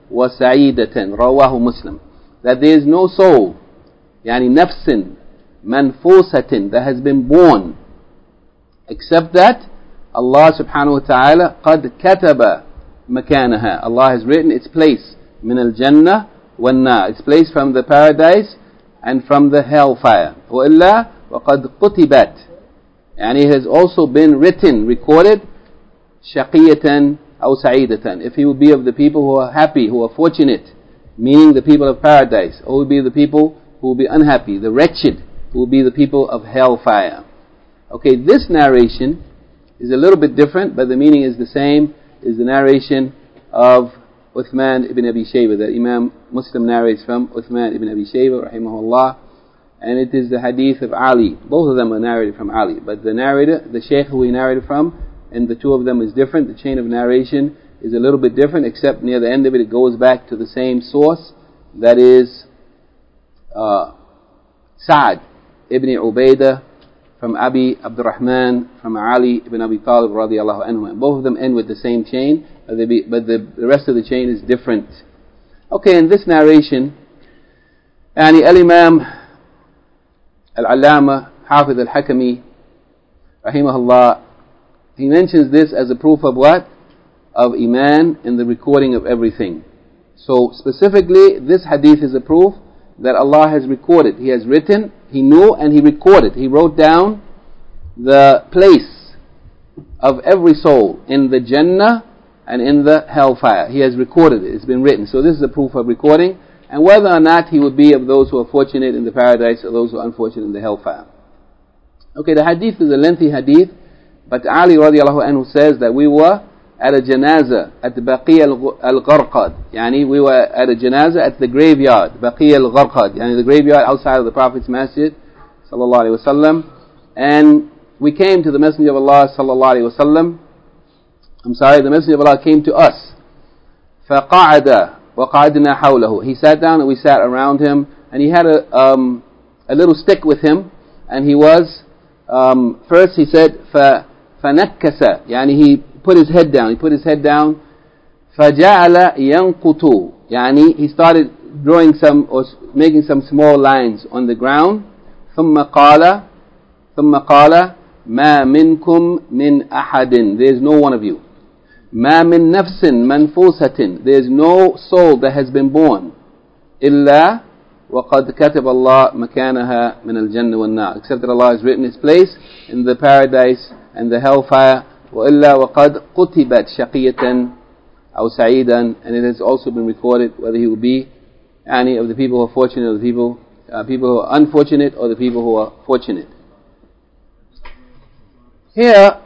S1: وسعيدة رواه مسلم. That there is no soul, يعني نفس منفوسة, that has been born, except that Allah subhanahu wa ta'ala قد كتب مكانها. Allah has written its place, من الجنة والنار, its place from the paradise and from the hellfire. وإلا وقد كتبت, and it has also been written, recorded, شقية أو سعيدة, if he would be of the people who are happy, who are fortunate, meaning the people of paradise, or will be the people who will be unhappy, the wretched, who will be the people of hellfire. Okay, this narration is a little bit different, but the meaning is the same, is the narration of Uthman ibn Abi Shayba, that Imam Muslim narrates from Uthman ibn Abi Shayba, rahimahullah, and it is the hadith of Ali. Both of them are narrated from Ali, but the narrator, the shaykh who he narrated from, and the two of them is different. The chain of narration is a little bit different, except near the end of it, it goes back to the same source, that is Sa'd ibn Ubaidah from Abi Abdurrahman from Ali ibn Abi Talib radiyallahu anhu. And both of them end with the same chain, but the rest of the chain is different. Okay, in this narration, Al-Imam Al-Allama Hafiz Al-Hakami rahimahullah, he mentions this as a proof of what? Of Iman in the recording of everything. So specifically, this hadith is a proof that Allah has recorded. He has written, He knew, and He recorded. He wrote down the place of every soul in the Jannah and in the hellfire. He has recorded it. It's been written. So this is a proof of recording. And whether or not he would be of those who are fortunate in the paradise or those who are unfortunate in the hellfire. Okay, the hadith is a lengthy hadith, but Ali radiallahu anhu says that we were at a janazah at the Baqi al-Gharqad. Yani we were at a janazah at the graveyard, Baqi al-Gharqad, yani the graveyard outside of the Prophet's masjid, sallallahu alayhi wa sallam. And we came to the Messenger of Allah, sallallahu alayhi wa sallam. The Messenger of Allah came to us. فَقَعَدَ وَقَعَدْنَا حَوْلَهُ. He sat down and we sat around him, and he had a little stick with him, and he was, first he said, فَنَكَّسَ, yani he put his head down. He put his head down. فَجَعَلَ يَنْقُطُ, yani he started drawing some or making some small lines on the ground. ثُمَّ قَالَ مَا مِنْكُمْ مِنْ أَحَدٍ. There is no one of you. مَا مِن نَفْسٍ مَنْفُوسَةٍ. There is no soul that has been born. إِلَّا وَقَدْ كَتَبَ اللَّهُ مَكَانَهَا مِنَ الْجَنَّةِ وَالنَّارِ. Except that Allah has written His place in the paradise and the hellfire. وَإِلَّا وَقَدْ قُتِبَتْ شَقِيَّةً أَوْ سَعِيدًا. And it has also been recorded whether he will be any of the people who are fortunate or the people who are unfortunate or the people who are fortunate. Here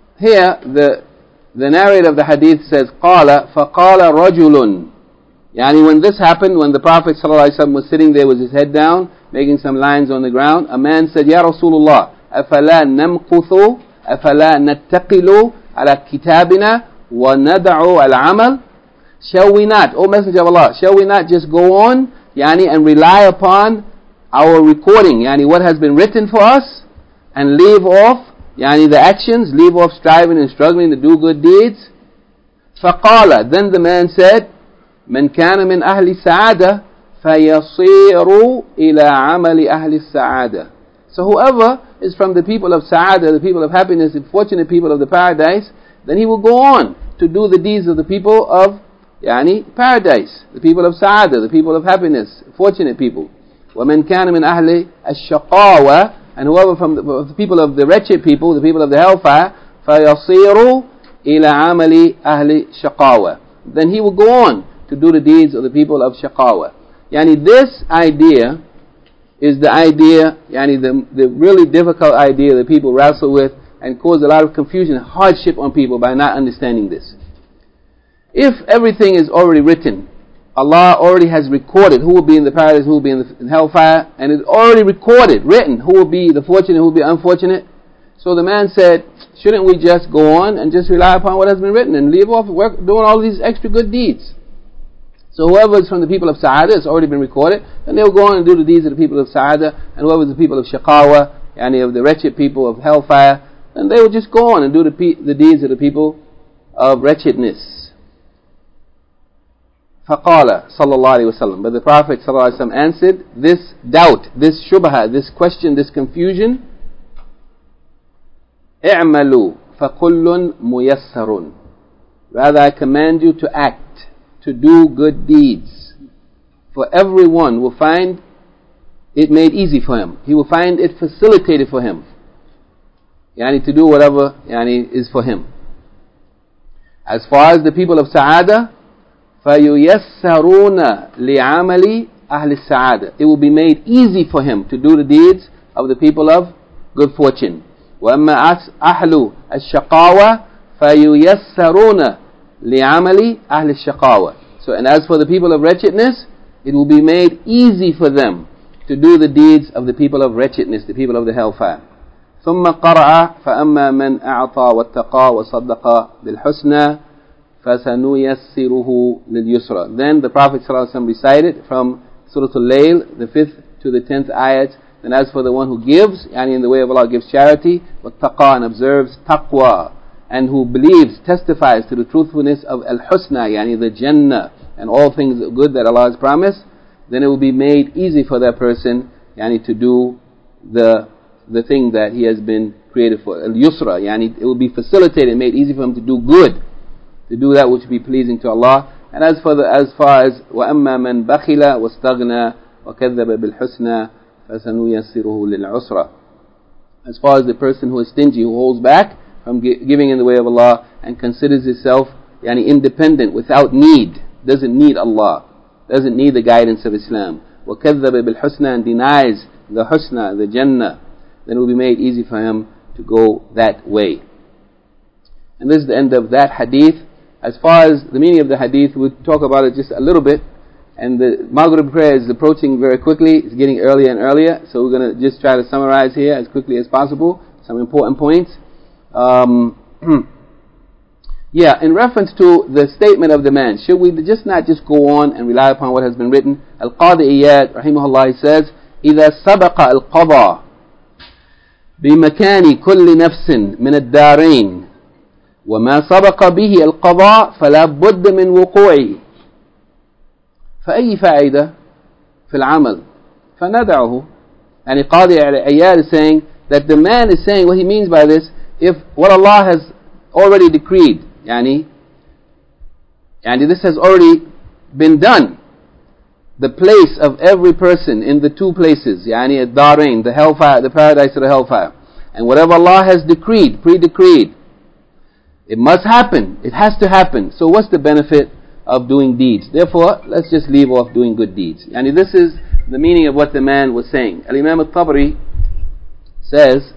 S1: the narrator of the hadith says, قَالَ فَقَالَ رَجُلٌ. Yani when this happened, when the Prophet ﷺ was sitting there with his head down, making some lines on the ground, a man said, Ya Rasulullah, أَفَلَا نَمْقُثُ أَفَلَا نَتَّقِلُ عَلَى كِتَابِنَا وَنَدَعُ الْعَمَلِ. Shall we not, O Messenger of Allah, shall we not just go on, yani, and rely upon our recording, yani what has been written for us, and leave off, yani the actions, leave off striving and struggling to do good deeds? فَقَالَ, then the man said, مَنْ كَانَ مِنْ أَهْلِ السَّعَادَةِ فَيَصِيرُ إِلَى عَمَلِ أَهْلِ السَّعَادَةِ. So whoever is from the people of Sa'adah, the people of happiness, the fortunate people of the paradise, then he will go on to do the deeds of the people of paradise, the people of Sa'adah, the people of happiness, fortunate people. وَمَنْ كَانَ مِنْ أَهْلِ الشَّقَاوَةِ, and whoever from the people of the wretched people, the people of the hellfire, فَيَصِيرُ إِلَى عَمَلِ أَهْلِ شَقَاوَةِ, then he will go on to do the deeds of the people of Shaqawa. This idea is the idea, the really difficult idea that people wrestle with and cause a lot of confusion and hardship on people by not understanding this. If everything is already written, Allah already has recorded who will be in the paradise, who will be in the hellfire, and it's already recorded, written, who will be the fortunate, who will be unfortunate. So the man said, shouldn't we just go on and just rely upon what has been written and leave off doing all these extra good deeds? So whoever is from the people of Sa'adah, it's already been recorded, and they'll go on and do the deeds of the people of Sa'adah, and whoever is the people of Shaqawa, of the wretched people of hellfire, then they will just go on and do the deeds of the people of wretchedness. فقال صلى الله عليه وسلم, but the Prophet صلى الله عليه وسلم answered this doubt, this shubha, this question, this confusion. اعملوا فكل ميسر. Rather, I command you to act, to do good deeds. For everyone will find it made easy for him. He will find it facilitated for him. Yani to do whatever is for him. As far as the people of Sa'ada, فَيُيَسَّرُونَ لِعَمَلِ أَهْلِ السَّعَادَةِ. It will be made easy for him to do the deeds of the people of good fortune. وَأَمَّا أَهْلُ الشَّقَاوَةِ فَيُيَسَّرُونَ لِعَمَلِ أَهْلِ الشَّقَاوَةِ. So, and as for the people of wretchedness, it will be made easy for them to do the deeds of the people of wretchedness, the people of the hellfire. ثم قرأ فأما من أعطى واتقى وصدق بالحسنى فسنيسره لليسرى. Then the Prophet ﷺ recited from Surah Al-Layl, the 5th to the 10th ayat. Then as for the one who gives, in the way of Allah, gives charity, واتقى, and observes taqwa, and who believes, testifies to the truthfulness of Al-Husna, the Jannah, and all things good that Allah has promised, then it will be made easy for that person to do the thing that he has been created for. Al-Yusra, it will be facilitated, made easy for him to do good, to do that which will be pleasing to Allah. And as far as وَأَمَّا مَنْ بَخِلَ وَاسْتَغْنَى وَكَذَّبَ بِالْحُسْنَى فَسَنُيَسِّرُهُ لِلْعُسْرَى. As far as the person who is stingy, who holds back from giving in the way of Allah and considers himself independent, without need, doesn't need Allah, doesn't need the guidance of Islam, وَكَذَّبَ بِالْحُسْنَى, and denies the husna, the Jannah, then it will be made easy for him to go that way. And this is the end of that hadith. As far as the meaning of the hadith, we'll talk about it just a little bit. And the Maghrib prayer is approaching very quickly. It's getting earlier and earlier. So we're going to just try to summarize here as quickly as possible some important points. In reference to the statement of the man, should we not just go on and rely upon what has been written? Al-Qadi Iyad, rahimahullah, he says, إِذَا سَبَقَ الْقَضَى بمكان كل نفس من الدارين وما سبق به القضاء فلا بد من وقوعه فأي فائدة في العمل فندعه. And Qadi Iyad is saying that the man is saying, what he means by this, if what Allah has already decreed, this has already been done, the place of every person in the two places, ad-Darain, the hellfire, the paradise or the hellfire, and whatever Allah has decreed, pre-decreed, it must happen, it has to happen. So what's the benefit of doing deeds? Therefore, let's just leave off doing good deeds. This is the meaning of what the man was saying. Al-Imam al-Tabari says,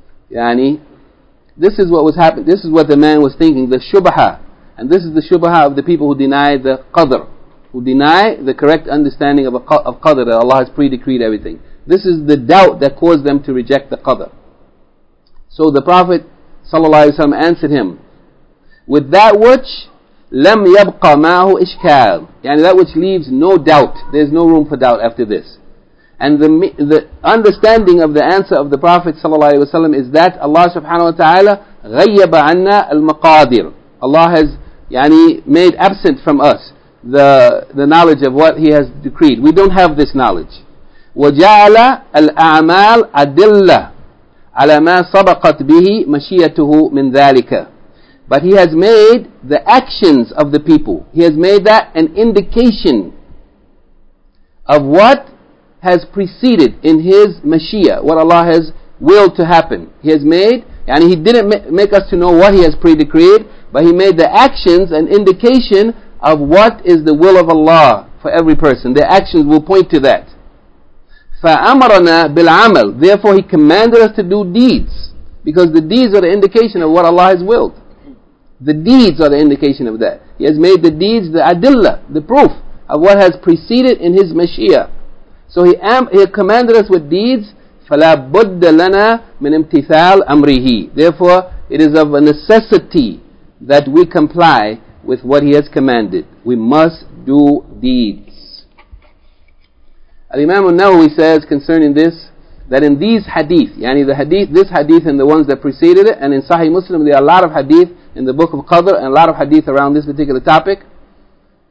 S1: this is what was happening, this is what the man was thinking, the shubha, and this is the shubha of the people who deny the qadr, who deny the correct understanding of qadr, that Allah has pre-decreed everything. This is the doubt that caused them to reject the qadr. So the Prophet ﷺ answered him with that which لم يبقى معه إشكال, that which leaves no doubt. There's no room for doubt after this. And the understanding of the answer of the Prophet ﷺ is that Allah subhanahu wa ta'ala غيب عنا المقادير. Allah has made absent from us the knowledge of what He has decreed. We don't have this knowledge. وَجَعَلَ الْأَعْمَالَ أَدِلَّةً عَلَى مَا سَبَقَتْ بِهِ مَشِيَّتُهُ مِنْ ذَلِكَ. But He has made the actions of the people, He has made that an indication of what has preceded in His Mashiach, what Allah has willed to happen. He has made, He didn't make us to know what He has pre-decreed, but He made the actions an indication of what is the will of Allah for every person. Their actions will point to that. فَأَمَرَنَا بِالْعَمَلِ. Therefore He commanded us to do deeds, because the deeds are the indication of what Allah has willed. The deeds are the indication of that. He has made the deeds the adillah, the proof of what has preceded in His Mashiach. So He commanded us with deeds. فَلَا بُدَّ لَنَا مِنْ امْتِثَالِ أَمْرِهِ. Therefore it is of a necessity that we comply with what He has commanded. We must do deeds. Al-Imam al-Nawawi says concerning this, that in these hadith, this hadith and the ones that preceded it, and in Sahih Muslim there are a lot of hadith in the book of Qadr and a lot of hadith around this particular topic.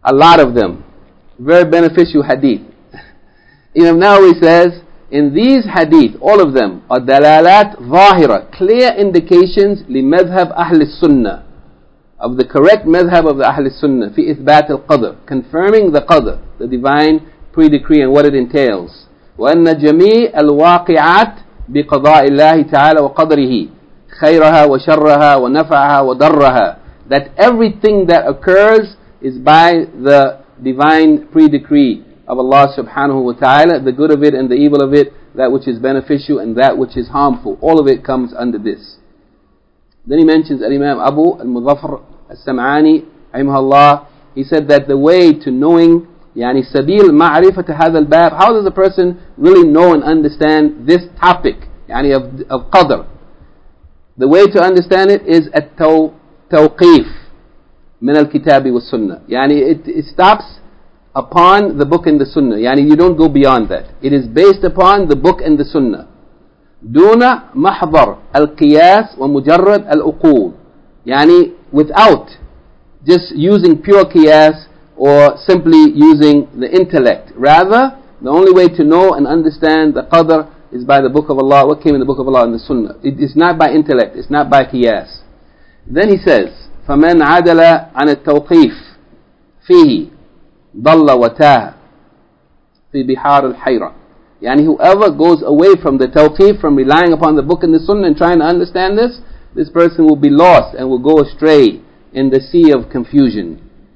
S1: a lot of them. Very beneficial hadith. Imam Nawawi says, in these hadith, all of them are dalalat zahira, clear indications لمذهب أهل السنة, of the correct madhab of the Ahl Sunnah, في إثبات القدر, confirming the qadr, the divine pre-decree and what it entails. وأن جميع الواقعات بقضاء الله تعالى وقدره خيرها وشرها ونفعها وضرها, that everything that occurs is by the divine pre-decree of Allah subhanahu wa ta'ala, the good of it and the evil of it, that which is beneficial and that which is harmful. All of it comes under this. Then he mentions Imam Abu al-Muzaffar al-Sam'ani, rahimahullah. He said that the way to knowing, يعني سبيل معرفة هذا الباب, how does a person really know and understand this topic, يعني of qadr? The way to understand it is التوقيف من الكتاب والسنة. يعني it stops upon the book and the sunnah. يعني you don't go beyond that. It is based upon the book and the sunnah. دون محضر القياس ومجرد العقول. يعني without just using pure qiyas or simply using the intellect. Rather, the only way to know and understand the qadr is by the book of Allah, what came in the book of Allah and the sunnah. It is not by intellect, it's not by qiyas. Then he says, فَمَنْ عَدَلَ عَنِ التَّوْقِيفِ فِيهِ ضَلَّ وَتَاهَ فِي بِحَارِ الْحَيْرَةِ. Yani whoever goes away from the tawqif, from relying upon the book and the sunnah and trying to understand this person will be lost and will go astray in the sea of confusion.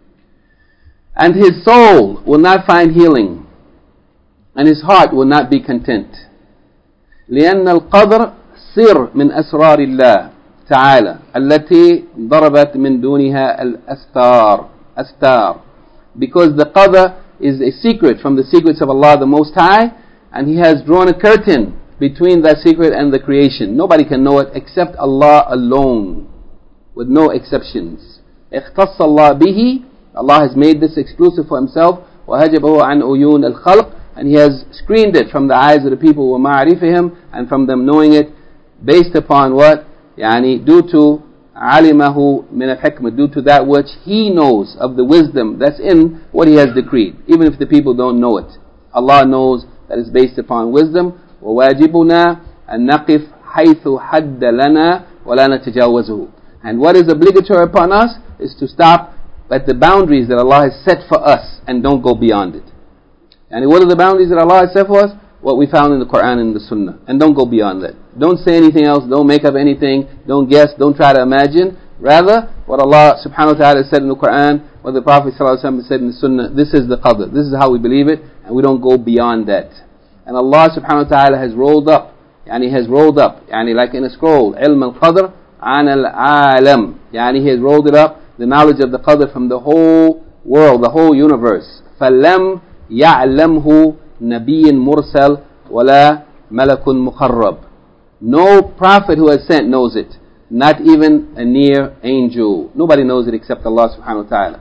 S1: And his soul will not find healing, and his heart will not be content. لأن القدر سر من أسرار الله تعالى التي ضربت من دونها الأستار. Because the qadr is a secret from the secrets of Allah the Most High, and He has drawn a curtain between that secret and the creation. Nobody can know it except Allah alone, with no exceptions. اختص الله به, Allah has made this exclusive for Himself. وهجبه عن عيون الخلق, and He has screened it from the eyes of the people, ومعرفهم, and from them knowing it, based upon what? يعني due to alimahu min al-hikmah, due to that which He knows of the wisdom that's in what He has decreed, even if the people don't know it. Allah knows that it's based upon wisdom. وواجبنا أن نقف حيث حد لنا ولا نتجاوزه. And what is obligatory upon us is to stop at the boundaries that Allah has set for us and don't go beyond it. And what are the boundaries that Allah has set for us? What we found in the Quran and the Sunnah, and don't go beyond that. Don't say anything else, don't make up anything, don't guess, don't try to imagine. Rather, what Allah subhanahu wa ta'ala said in the Quran, what the Prophet sallallahu alaihi wasallam said in the Sunnah, this is the qadr, this is how we believe it, and we don't go beyond that. And Allah subhanahu wa ta'ala has rolled up, like in a scroll, ilm al-qadr an al-alam, He has rolled it up, the knowledge of the qadr from the whole world, the whole universe. فَلَمْ يَعْلَمْهُ نَبِيٌّ مُرْسَلٌ وَلَا مَلَكٌ مُقَرَّبٌ. No prophet who has sent knows it, not even a near angel. Nobody knows it except Allah subhanahu wa ta'ala.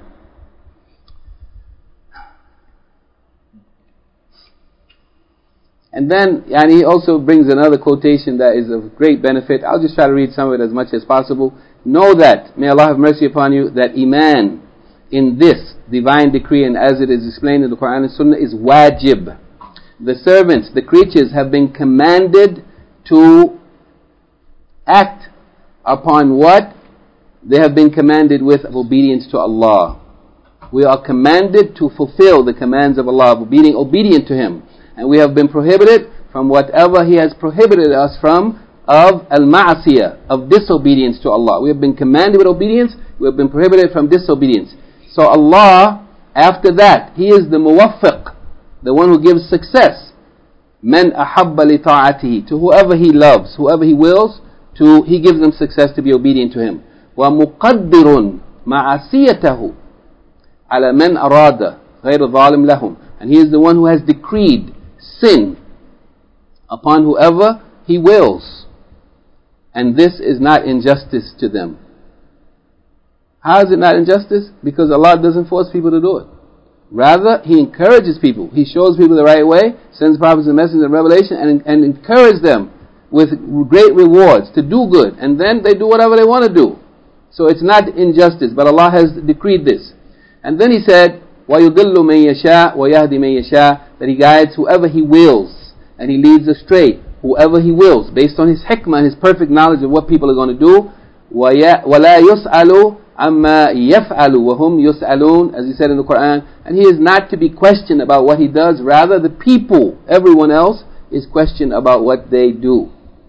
S1: And then he also brings another quotation that is of great benefit. I'll just try to read some of it as much as possible. Know that, may Allah have mercy upon you, that Iman in this divine decree and as it is explained in the Quran and Sunnah is wajib. The servants, the creatures have been commanded to act upon what they have been commanded with of obedience to Allah. We are commanded to fulfill the commands of Allah, of being obedient to Him. And we have been prohibited from whatever He has prohibited us from of al-ma'asiyah, of disobedience to Allah. We have been commanded with obedience, we have been prohibited from disobedience. So Allah, after that, He is the muwaffiq, the one who gives success. Man ahabba li ta'atihi, to whoever He loves, whoever He wills, He gives them success to be obedient to Him. Wa muqaddirun ma'asiyatahu ala man arada ghayr zalim lahum. And He is the one who has decreed sin upon whoever He wills, and this is not injustice to them. How is it not injustice? Because Allah doesn't force people to do it. Rather, He encourages people. He shows people the right way, sends prophets and messengers and revelation, and encourages them with great rewards to do good, and then they do whatever they want to do. So it's not injustice, but Allah has decreed this. And then He said, وَيُضِلُّ مَن يَشَاءُ وَيَهْدِ مَن يَشَاءُ, that He guides whoever He wills and He leads astray whoever He wills, based on His hikmah and His perfect knowledge of what people are going to do. وَلَا يُسْأَلُ عَمَّا يَفْعَلُ وَهُمْ يُسْأَلُونَ, as He said in the Quran, and He is not to be questioned about what He does, rather the people, everyone else, is questioned about what they do.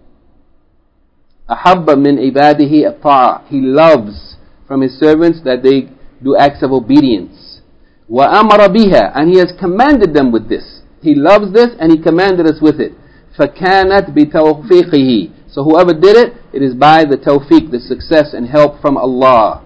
S1: أَحَبَّ مِنْ عِبَادِهِ الطَّاعَةِ, He loves from His servants that they do acts of obedience. وَأَمَرَ بِهَا, and He has commanded them with this. He loves this and He commanded us with it. فَكَانَتْ بِتَوْفِيقِهِ, so whoever did it, it is by the tawfiq, the success and help from Allah.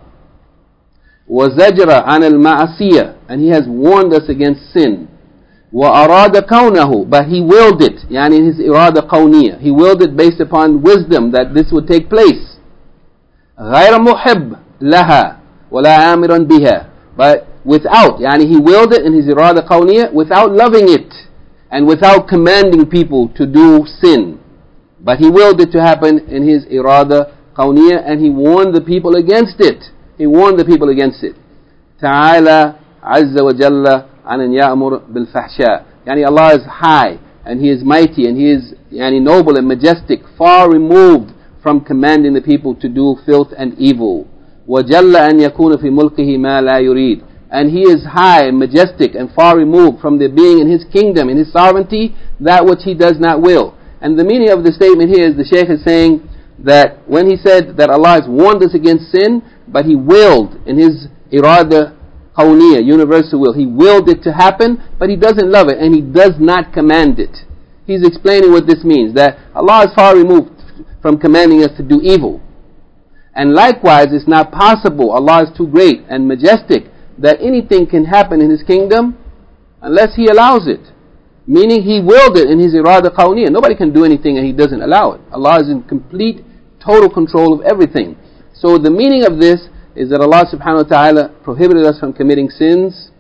S1: وَزَجْرَ عَنَ الْمَعَصِيَةِ, and He has warned us against sin. وَأَرَادَ كَوْنَهُ, but He willed it, يعني His irada qawniya, He willed it based upon wisdom that this would take place. غَيْرَ مُحِبْ لَهَا وَلَا آمِرًا بِهَا, but without, يعني He willed it in His irada qawniya, without loving it and without commanding people to do sin. But He willed it to happen in His irada qawniya, and He warned the people against it. He warned the people against it. Ta'ala azza wa jalla an ya'mur bil fahsha. Yani Allah is high and He is mighty and He is noble and majestic, far removed from commanding the people to do filth and evil. وَجَلَّ أَنْ يَكُونَ فِي مُلْكِهِ مَا لَا يُرِيدُ, and He is high and majestic and far removed from there being in His kingdom, in His sovereignty, that which He does not will. And the meaning of the statement here is, the Shaykh is saying that when he said that Allah has warned us against sin, but He willed in His irada qawniya, universal will, He willed it to happen, but He doesn't love it and He does not command it. He's explaining what this means, that Allah is far removed from commanding us to do evil. And likewise, it's not possible, Allah is too great and majestic, that anything can happen in His kingdom unless He allows it. Meaning He willed it in His irada qawniya. Nobody can do anything and He doesn't allow it. Allah is in complete, total control of everything. So the meaning of this is that Allah subhanahu wa ta'ala prohibited us from committing sins.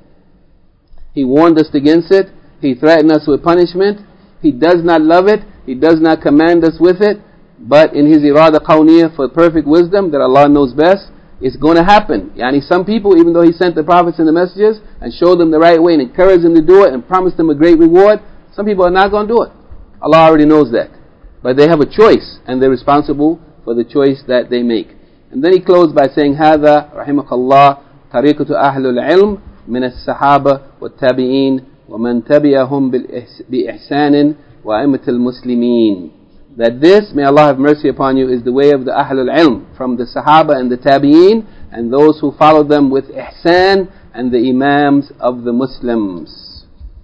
S1: He warned us against it. He threatened us with punishment. He does not love it. He does not command us with it. But in His irada qawniya, for perfect wisdom that Allah knows best, it's going to happen. Yani some people, even though He sent the prophets and the messages and showed them the right way and encouraged them to do it and promised them a great reward, some people are not going to do it. Allah already knows that. But they have a choice and they're responsible for the choice that they make. And then he closed by saying, هذا رحمك الله طريقة أهل العلم من الصحابة والتابعين ومن تبعهم بإحسان وأئمة المسلمين. That this, may Allah have mercy upon you, is the way of the Ahlul Ilm, from the Sahaba and the Tabi'een, and those who follow them with ihsan, and the Imams of the Muslims.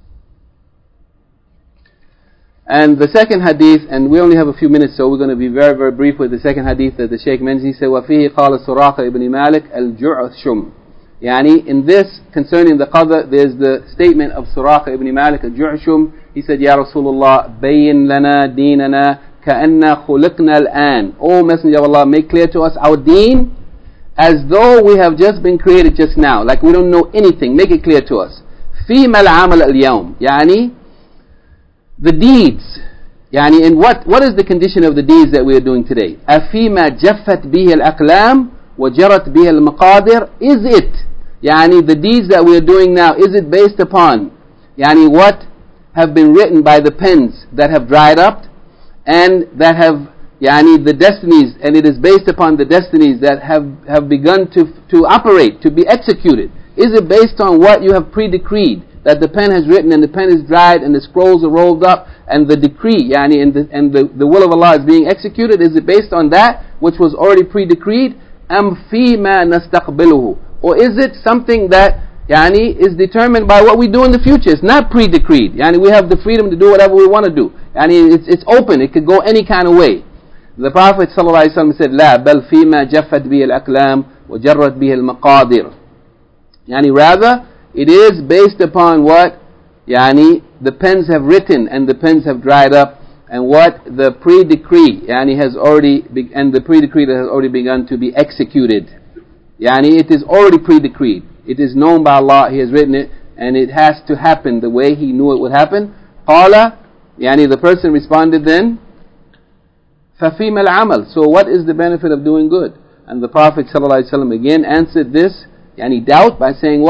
S1: And the second hadith, and we only have a few minutes, so we're going to be very, very brief with the second hadith that the Shaykh mentioned. He said, وَفِيهِ قَالَ سُرَاقَ ibn Malik al-Ju'shum. Yani, in this, concerning the qadha, there's the statement of Suraqa ibn Malik al-Ju'shum. He said, Ya Rasulullah, bayin lana deenana كَأَنَّا خُلِقْنَا الْآنِ. O Messenger of Allah, make clear to us our deen as though we have just been created just now, like we don't know anything. Make it clear to us. فِيمَا الْعَمَلَ الْيَوْمِ, يعني the deeds, يعني in what is the condition of the deeds that we are doing today? أَفِيمَا جَفَّتْ بِهِ الْأَقْلَامِ وَجَرَتْ بِهِ الْمَقَادِرِ. Is it, يعني the deeds that we are doing now, is it based upon يعني what have been written by the pens that have dried up, and that have yani the destinies, and it is based upon the destinies that have begun to operate, to be executed? Is it based on what you have pre-decreed, that the pen has written and the pen is dried and the scrolls are rolled up and the decree yani and the will of Allah is being executed? Is it based on that which was already pre-decreed? Am fi ma nastaqbiluhu, or is it something that yani is determined by what we do in the future? It's not pre-decreed. Yani we have the freedom to do whatever we want to do. Yani it's open. It could go any kind of way. The Prophet ﷺ said, لا بل فيما جفت به الأقلام وجرت به المقادير. Yani rather, it is based upon what yani the pens have written and the pens have dried up, and what the pre-decree yani has already and the pre-decree that has already begun to be executed. Yani it is already pre-decreed. It is known by Allah, He has written it, and it has to happen the way He knew it would happen. Qala, yani the person responded then, فَفِيمَ الْعَمَلِ, so what is the benefit of doing good? And the Prophet ﷺ again answered this yani doubt by saying what?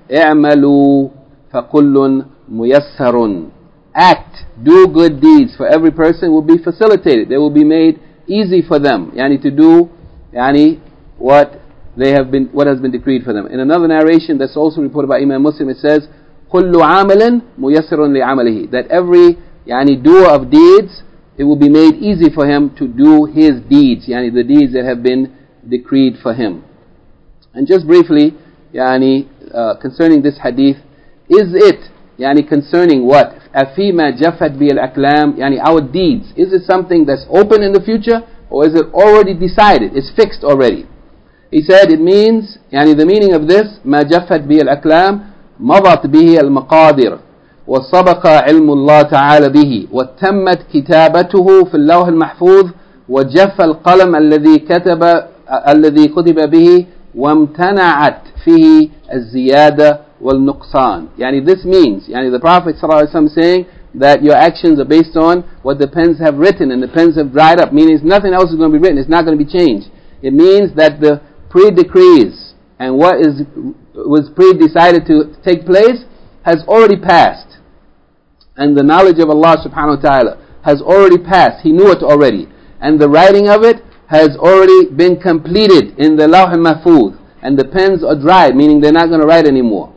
S1: اعملوا فكل ميسر. Act, do good deeds, for every person will be facilitated. They will be made easy for them, yani to do what has been decreed for them. In another narration that's also reported by Imam Muslim, it says كل عامل ميسر لعمله, that every doer of deeds, it will be made easy for him to do his deeds, the deeds that have been decreed for him. And just briefly, concerning this hadith, is it concerning what? أَفِيمَا جَفَتْ بِهِ الْأَكْلَامِ, our deeds, is it something that's open in the future, or is it already decided, it's fixed already? He said it means, the meaning of this, مَا جَفَتْ بِهِ الْأَكْلَامِ مَضَتْ بِهِ الْمَقَادِرِ وَصَبَقَ عِلْمُ اللَّهِ تَعَالَى بِهِ وَتَمَّتْ كِتَابَتُهُ فِي اللَّوْحِ الْمَحْفُوظِ وَجَفَّ الْقَلَمَ الَّذِي كُتِبَ بِهِ وَامْتَنَعَتْ فِيهِ الزِّيَادَةِ وَالنُّقْصَانِ. This means, the Prophet ﷺ saying that your actions are based on what the pens have written, and the pens have dried up, meaning nothing else is going to be written, it's not going to be changed. It means that the pre-decrees and what was pre-decided to take place has already passed, and the knowledge of Allah subhanahu wa ta'ala has already passed. He knew it already, and the writing of it has already been completed in the Lawh al-Mahfuz, and the pens are dried, meaning they're not going to write anymore.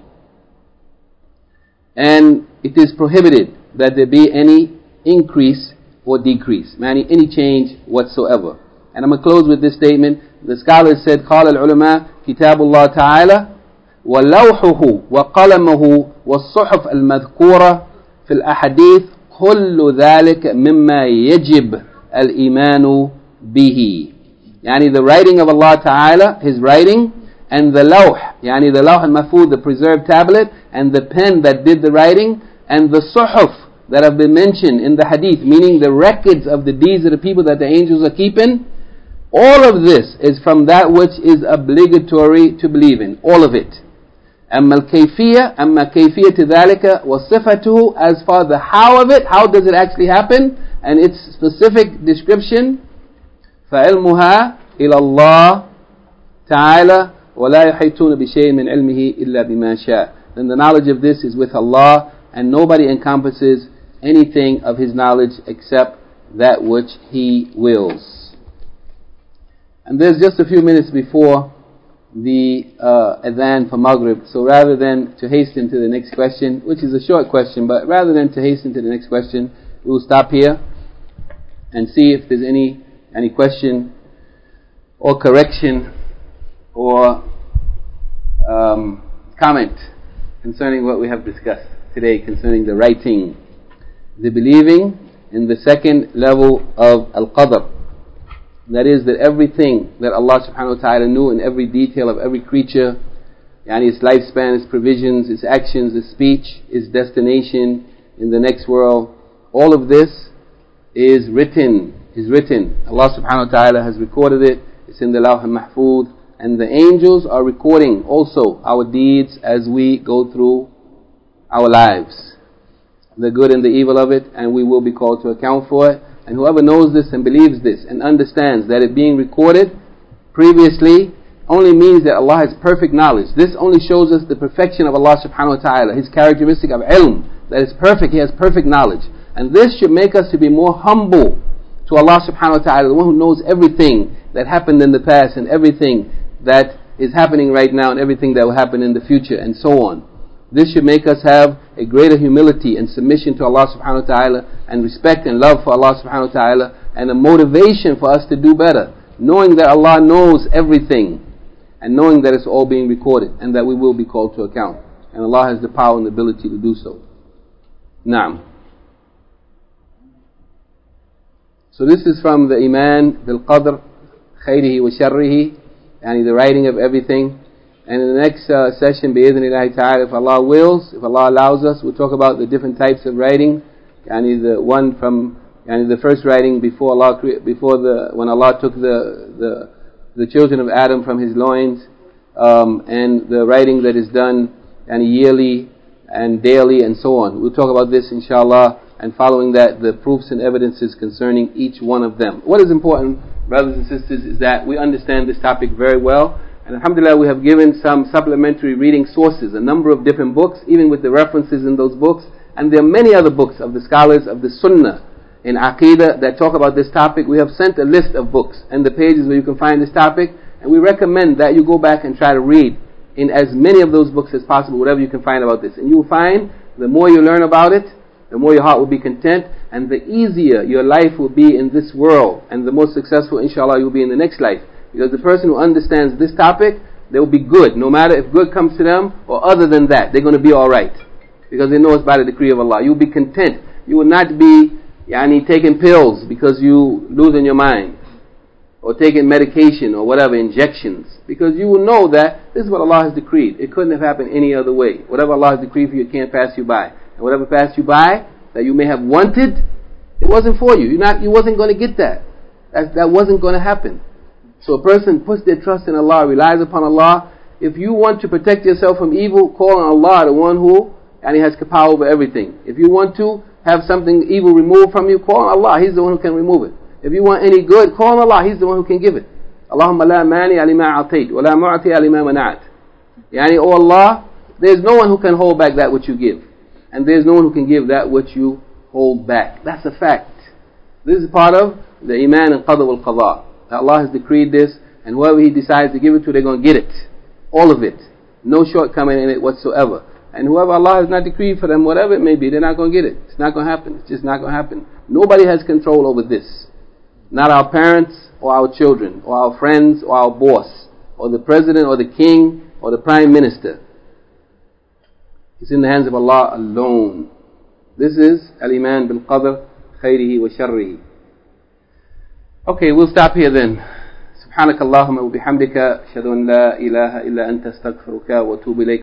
S1: And it is prohibited that there be any increase or decrease, any change whatsoever. And I'm going to close with this statement. The scholars said, قال العلماء كتاب الله تعالى ولوحه وقلمه والصحف المذكورة في الأحاديث كل ذلك مما يجب الإيمان به. The writing of Allah Ta'ala, His writing, and the lawh, the lawh al-mahfuz, the preserved tablet, and the pen that did the writing, and the suhuf that have been mentioned in the hadith, meaning the records of the deeds of the people that the angels are keeping. All of this is from that which is obligatory to believe in, all of it. أما كيفية ذلك وصفته, as for the how of it, how does it actually happen, and its specific description, فعلمها إلى الله تعالى ولا يحيطون بشيء من علمه إلا بما شاء. Then the knowledge of this is with Allah, and nobody encompasses anything of His knowledge except that which He wills. And there's just a few minutes before the adhan for Maghrib, so rather than to hasten to the next question, which is a short question, but rather than to hasten to the next question, we will stop here and see if there's any question or correction or comment concerning what we have discussed today concerning the writing, the believing in the second level of Al-Qadr. That is, that everything that Allah subhanahu wa ta'ala knew in every detail of every creature, its lifespan, its provisions, its actions, its speech, its destination in the next world, all of this is written. Allah subhanahu wa ta'ala has recorded it. It's in the Lawh al-Mahfuz, and the angels are recording also our deeds as we go through our lives, the good and the evil of it, and we will be called to account for it. And whoever knows this and believes this and understands that it being recorded previously only means that Allah has perfect knowledge. This only shows us the perfection of Allah subhanahu wa ta'ala, His characteristic of ilm, that is perfect, He has perfect knowledge. And this should make us to be more humble to Allah subhanahu wa ta'ala, the one who knows everything that happened in the past and everything that is happening right now and everything that will happen in the future and so on. This should make us have a greater humility and submission to Allah subhanahu wa ta'ala, and respect and love for Allah subhanahu wa ta'ala, and a motivation for us to do better, knowing that Allah knows everything, and knowing that it's all being recorded, and that we will be called to account. And Allah has the power and the ability to do so. Naam. So this is from the Iman bil Qadr, khayrihi wa sharrihi, and the writing of everything. And in the next session, bi-idhnillahi ta'ala, if Allah wills, if Allah allows us, we'll talk about the different types of writing. The one from, the first writing before Allah, when Allah took the children of Adam from his loins, and the writing that is done yearly and daily and so on. We'll talk about this inshallah, and following that, the proofs and evidences concerning each one of them. What is important, brothers and sisters, is that we understand this topic very well, And alhamdulillah, we have given some supplementary reading sources, a number of different books, even with the references in those books. And there are many other books of the scholars of the Sunnah in Aqidah that talk about this topic. We have sent a list of books and the pages where you can find this topic. And we recommend that you go back and try to read in as many of those books as possible, whatever you can find about this. And you will find the more you learn about it, the more your heart will be content, and the easier your life will be in this world, and the more successful, inshallah, you'll be in the next life. Because the person who understands this topic, they will be good, no matter if good comes to them or other than that, they're going to be alright. Because they know it's by the decree of Allah. You'll be content. You will not be taking pills because you losing your mind, or taking medication or whatever, injections, because you will know that this is what Allah has decreed. It couldn't have happened any other way. Whatever Allah has decreed for you, it can't pass you by. And whatever passed you by that you may have wanted, it wasn't for you. You wasn't going to get that. That wasn't going to happen. So a person puts their trust in Allah, relies upon Allah. If you want to protect yourself from evil, call on Allah, the one who has power over everything. If you want to have something evil removed from you, call on Allah. He's the one who can remove it. If you want any good, call on Allah. He's the one who can give it. Allahumma la mani alima a'tayt wa la mu'ti alima mana'at. Oh Allah, there's no one who can hold back that which you give, and there's no one who can give that which you hold back. That's a fact. This is part of the iman and qadr wal qadha. Allah has decreed this, and whoever He decides to give it to, they're going to get it. All of it. No shortcoming in it whatsoever. And whoever Allah has not decreed for them, whatever it may be, they're not going to get it. It's not going to happen. It's just not going to happen. Nobody has control over this. Not our parents or our children or our friends or our boss or the president or the king or the prime minister. It's in the hands of Allah alone. This is al-iman bil-qadr khayrihi wa sharrihi. Okay, we'll stop here then. سبحانك اللهم وبحمدك أشهد أن لا إله إلا أنت أستغفرك وأتوب إليك.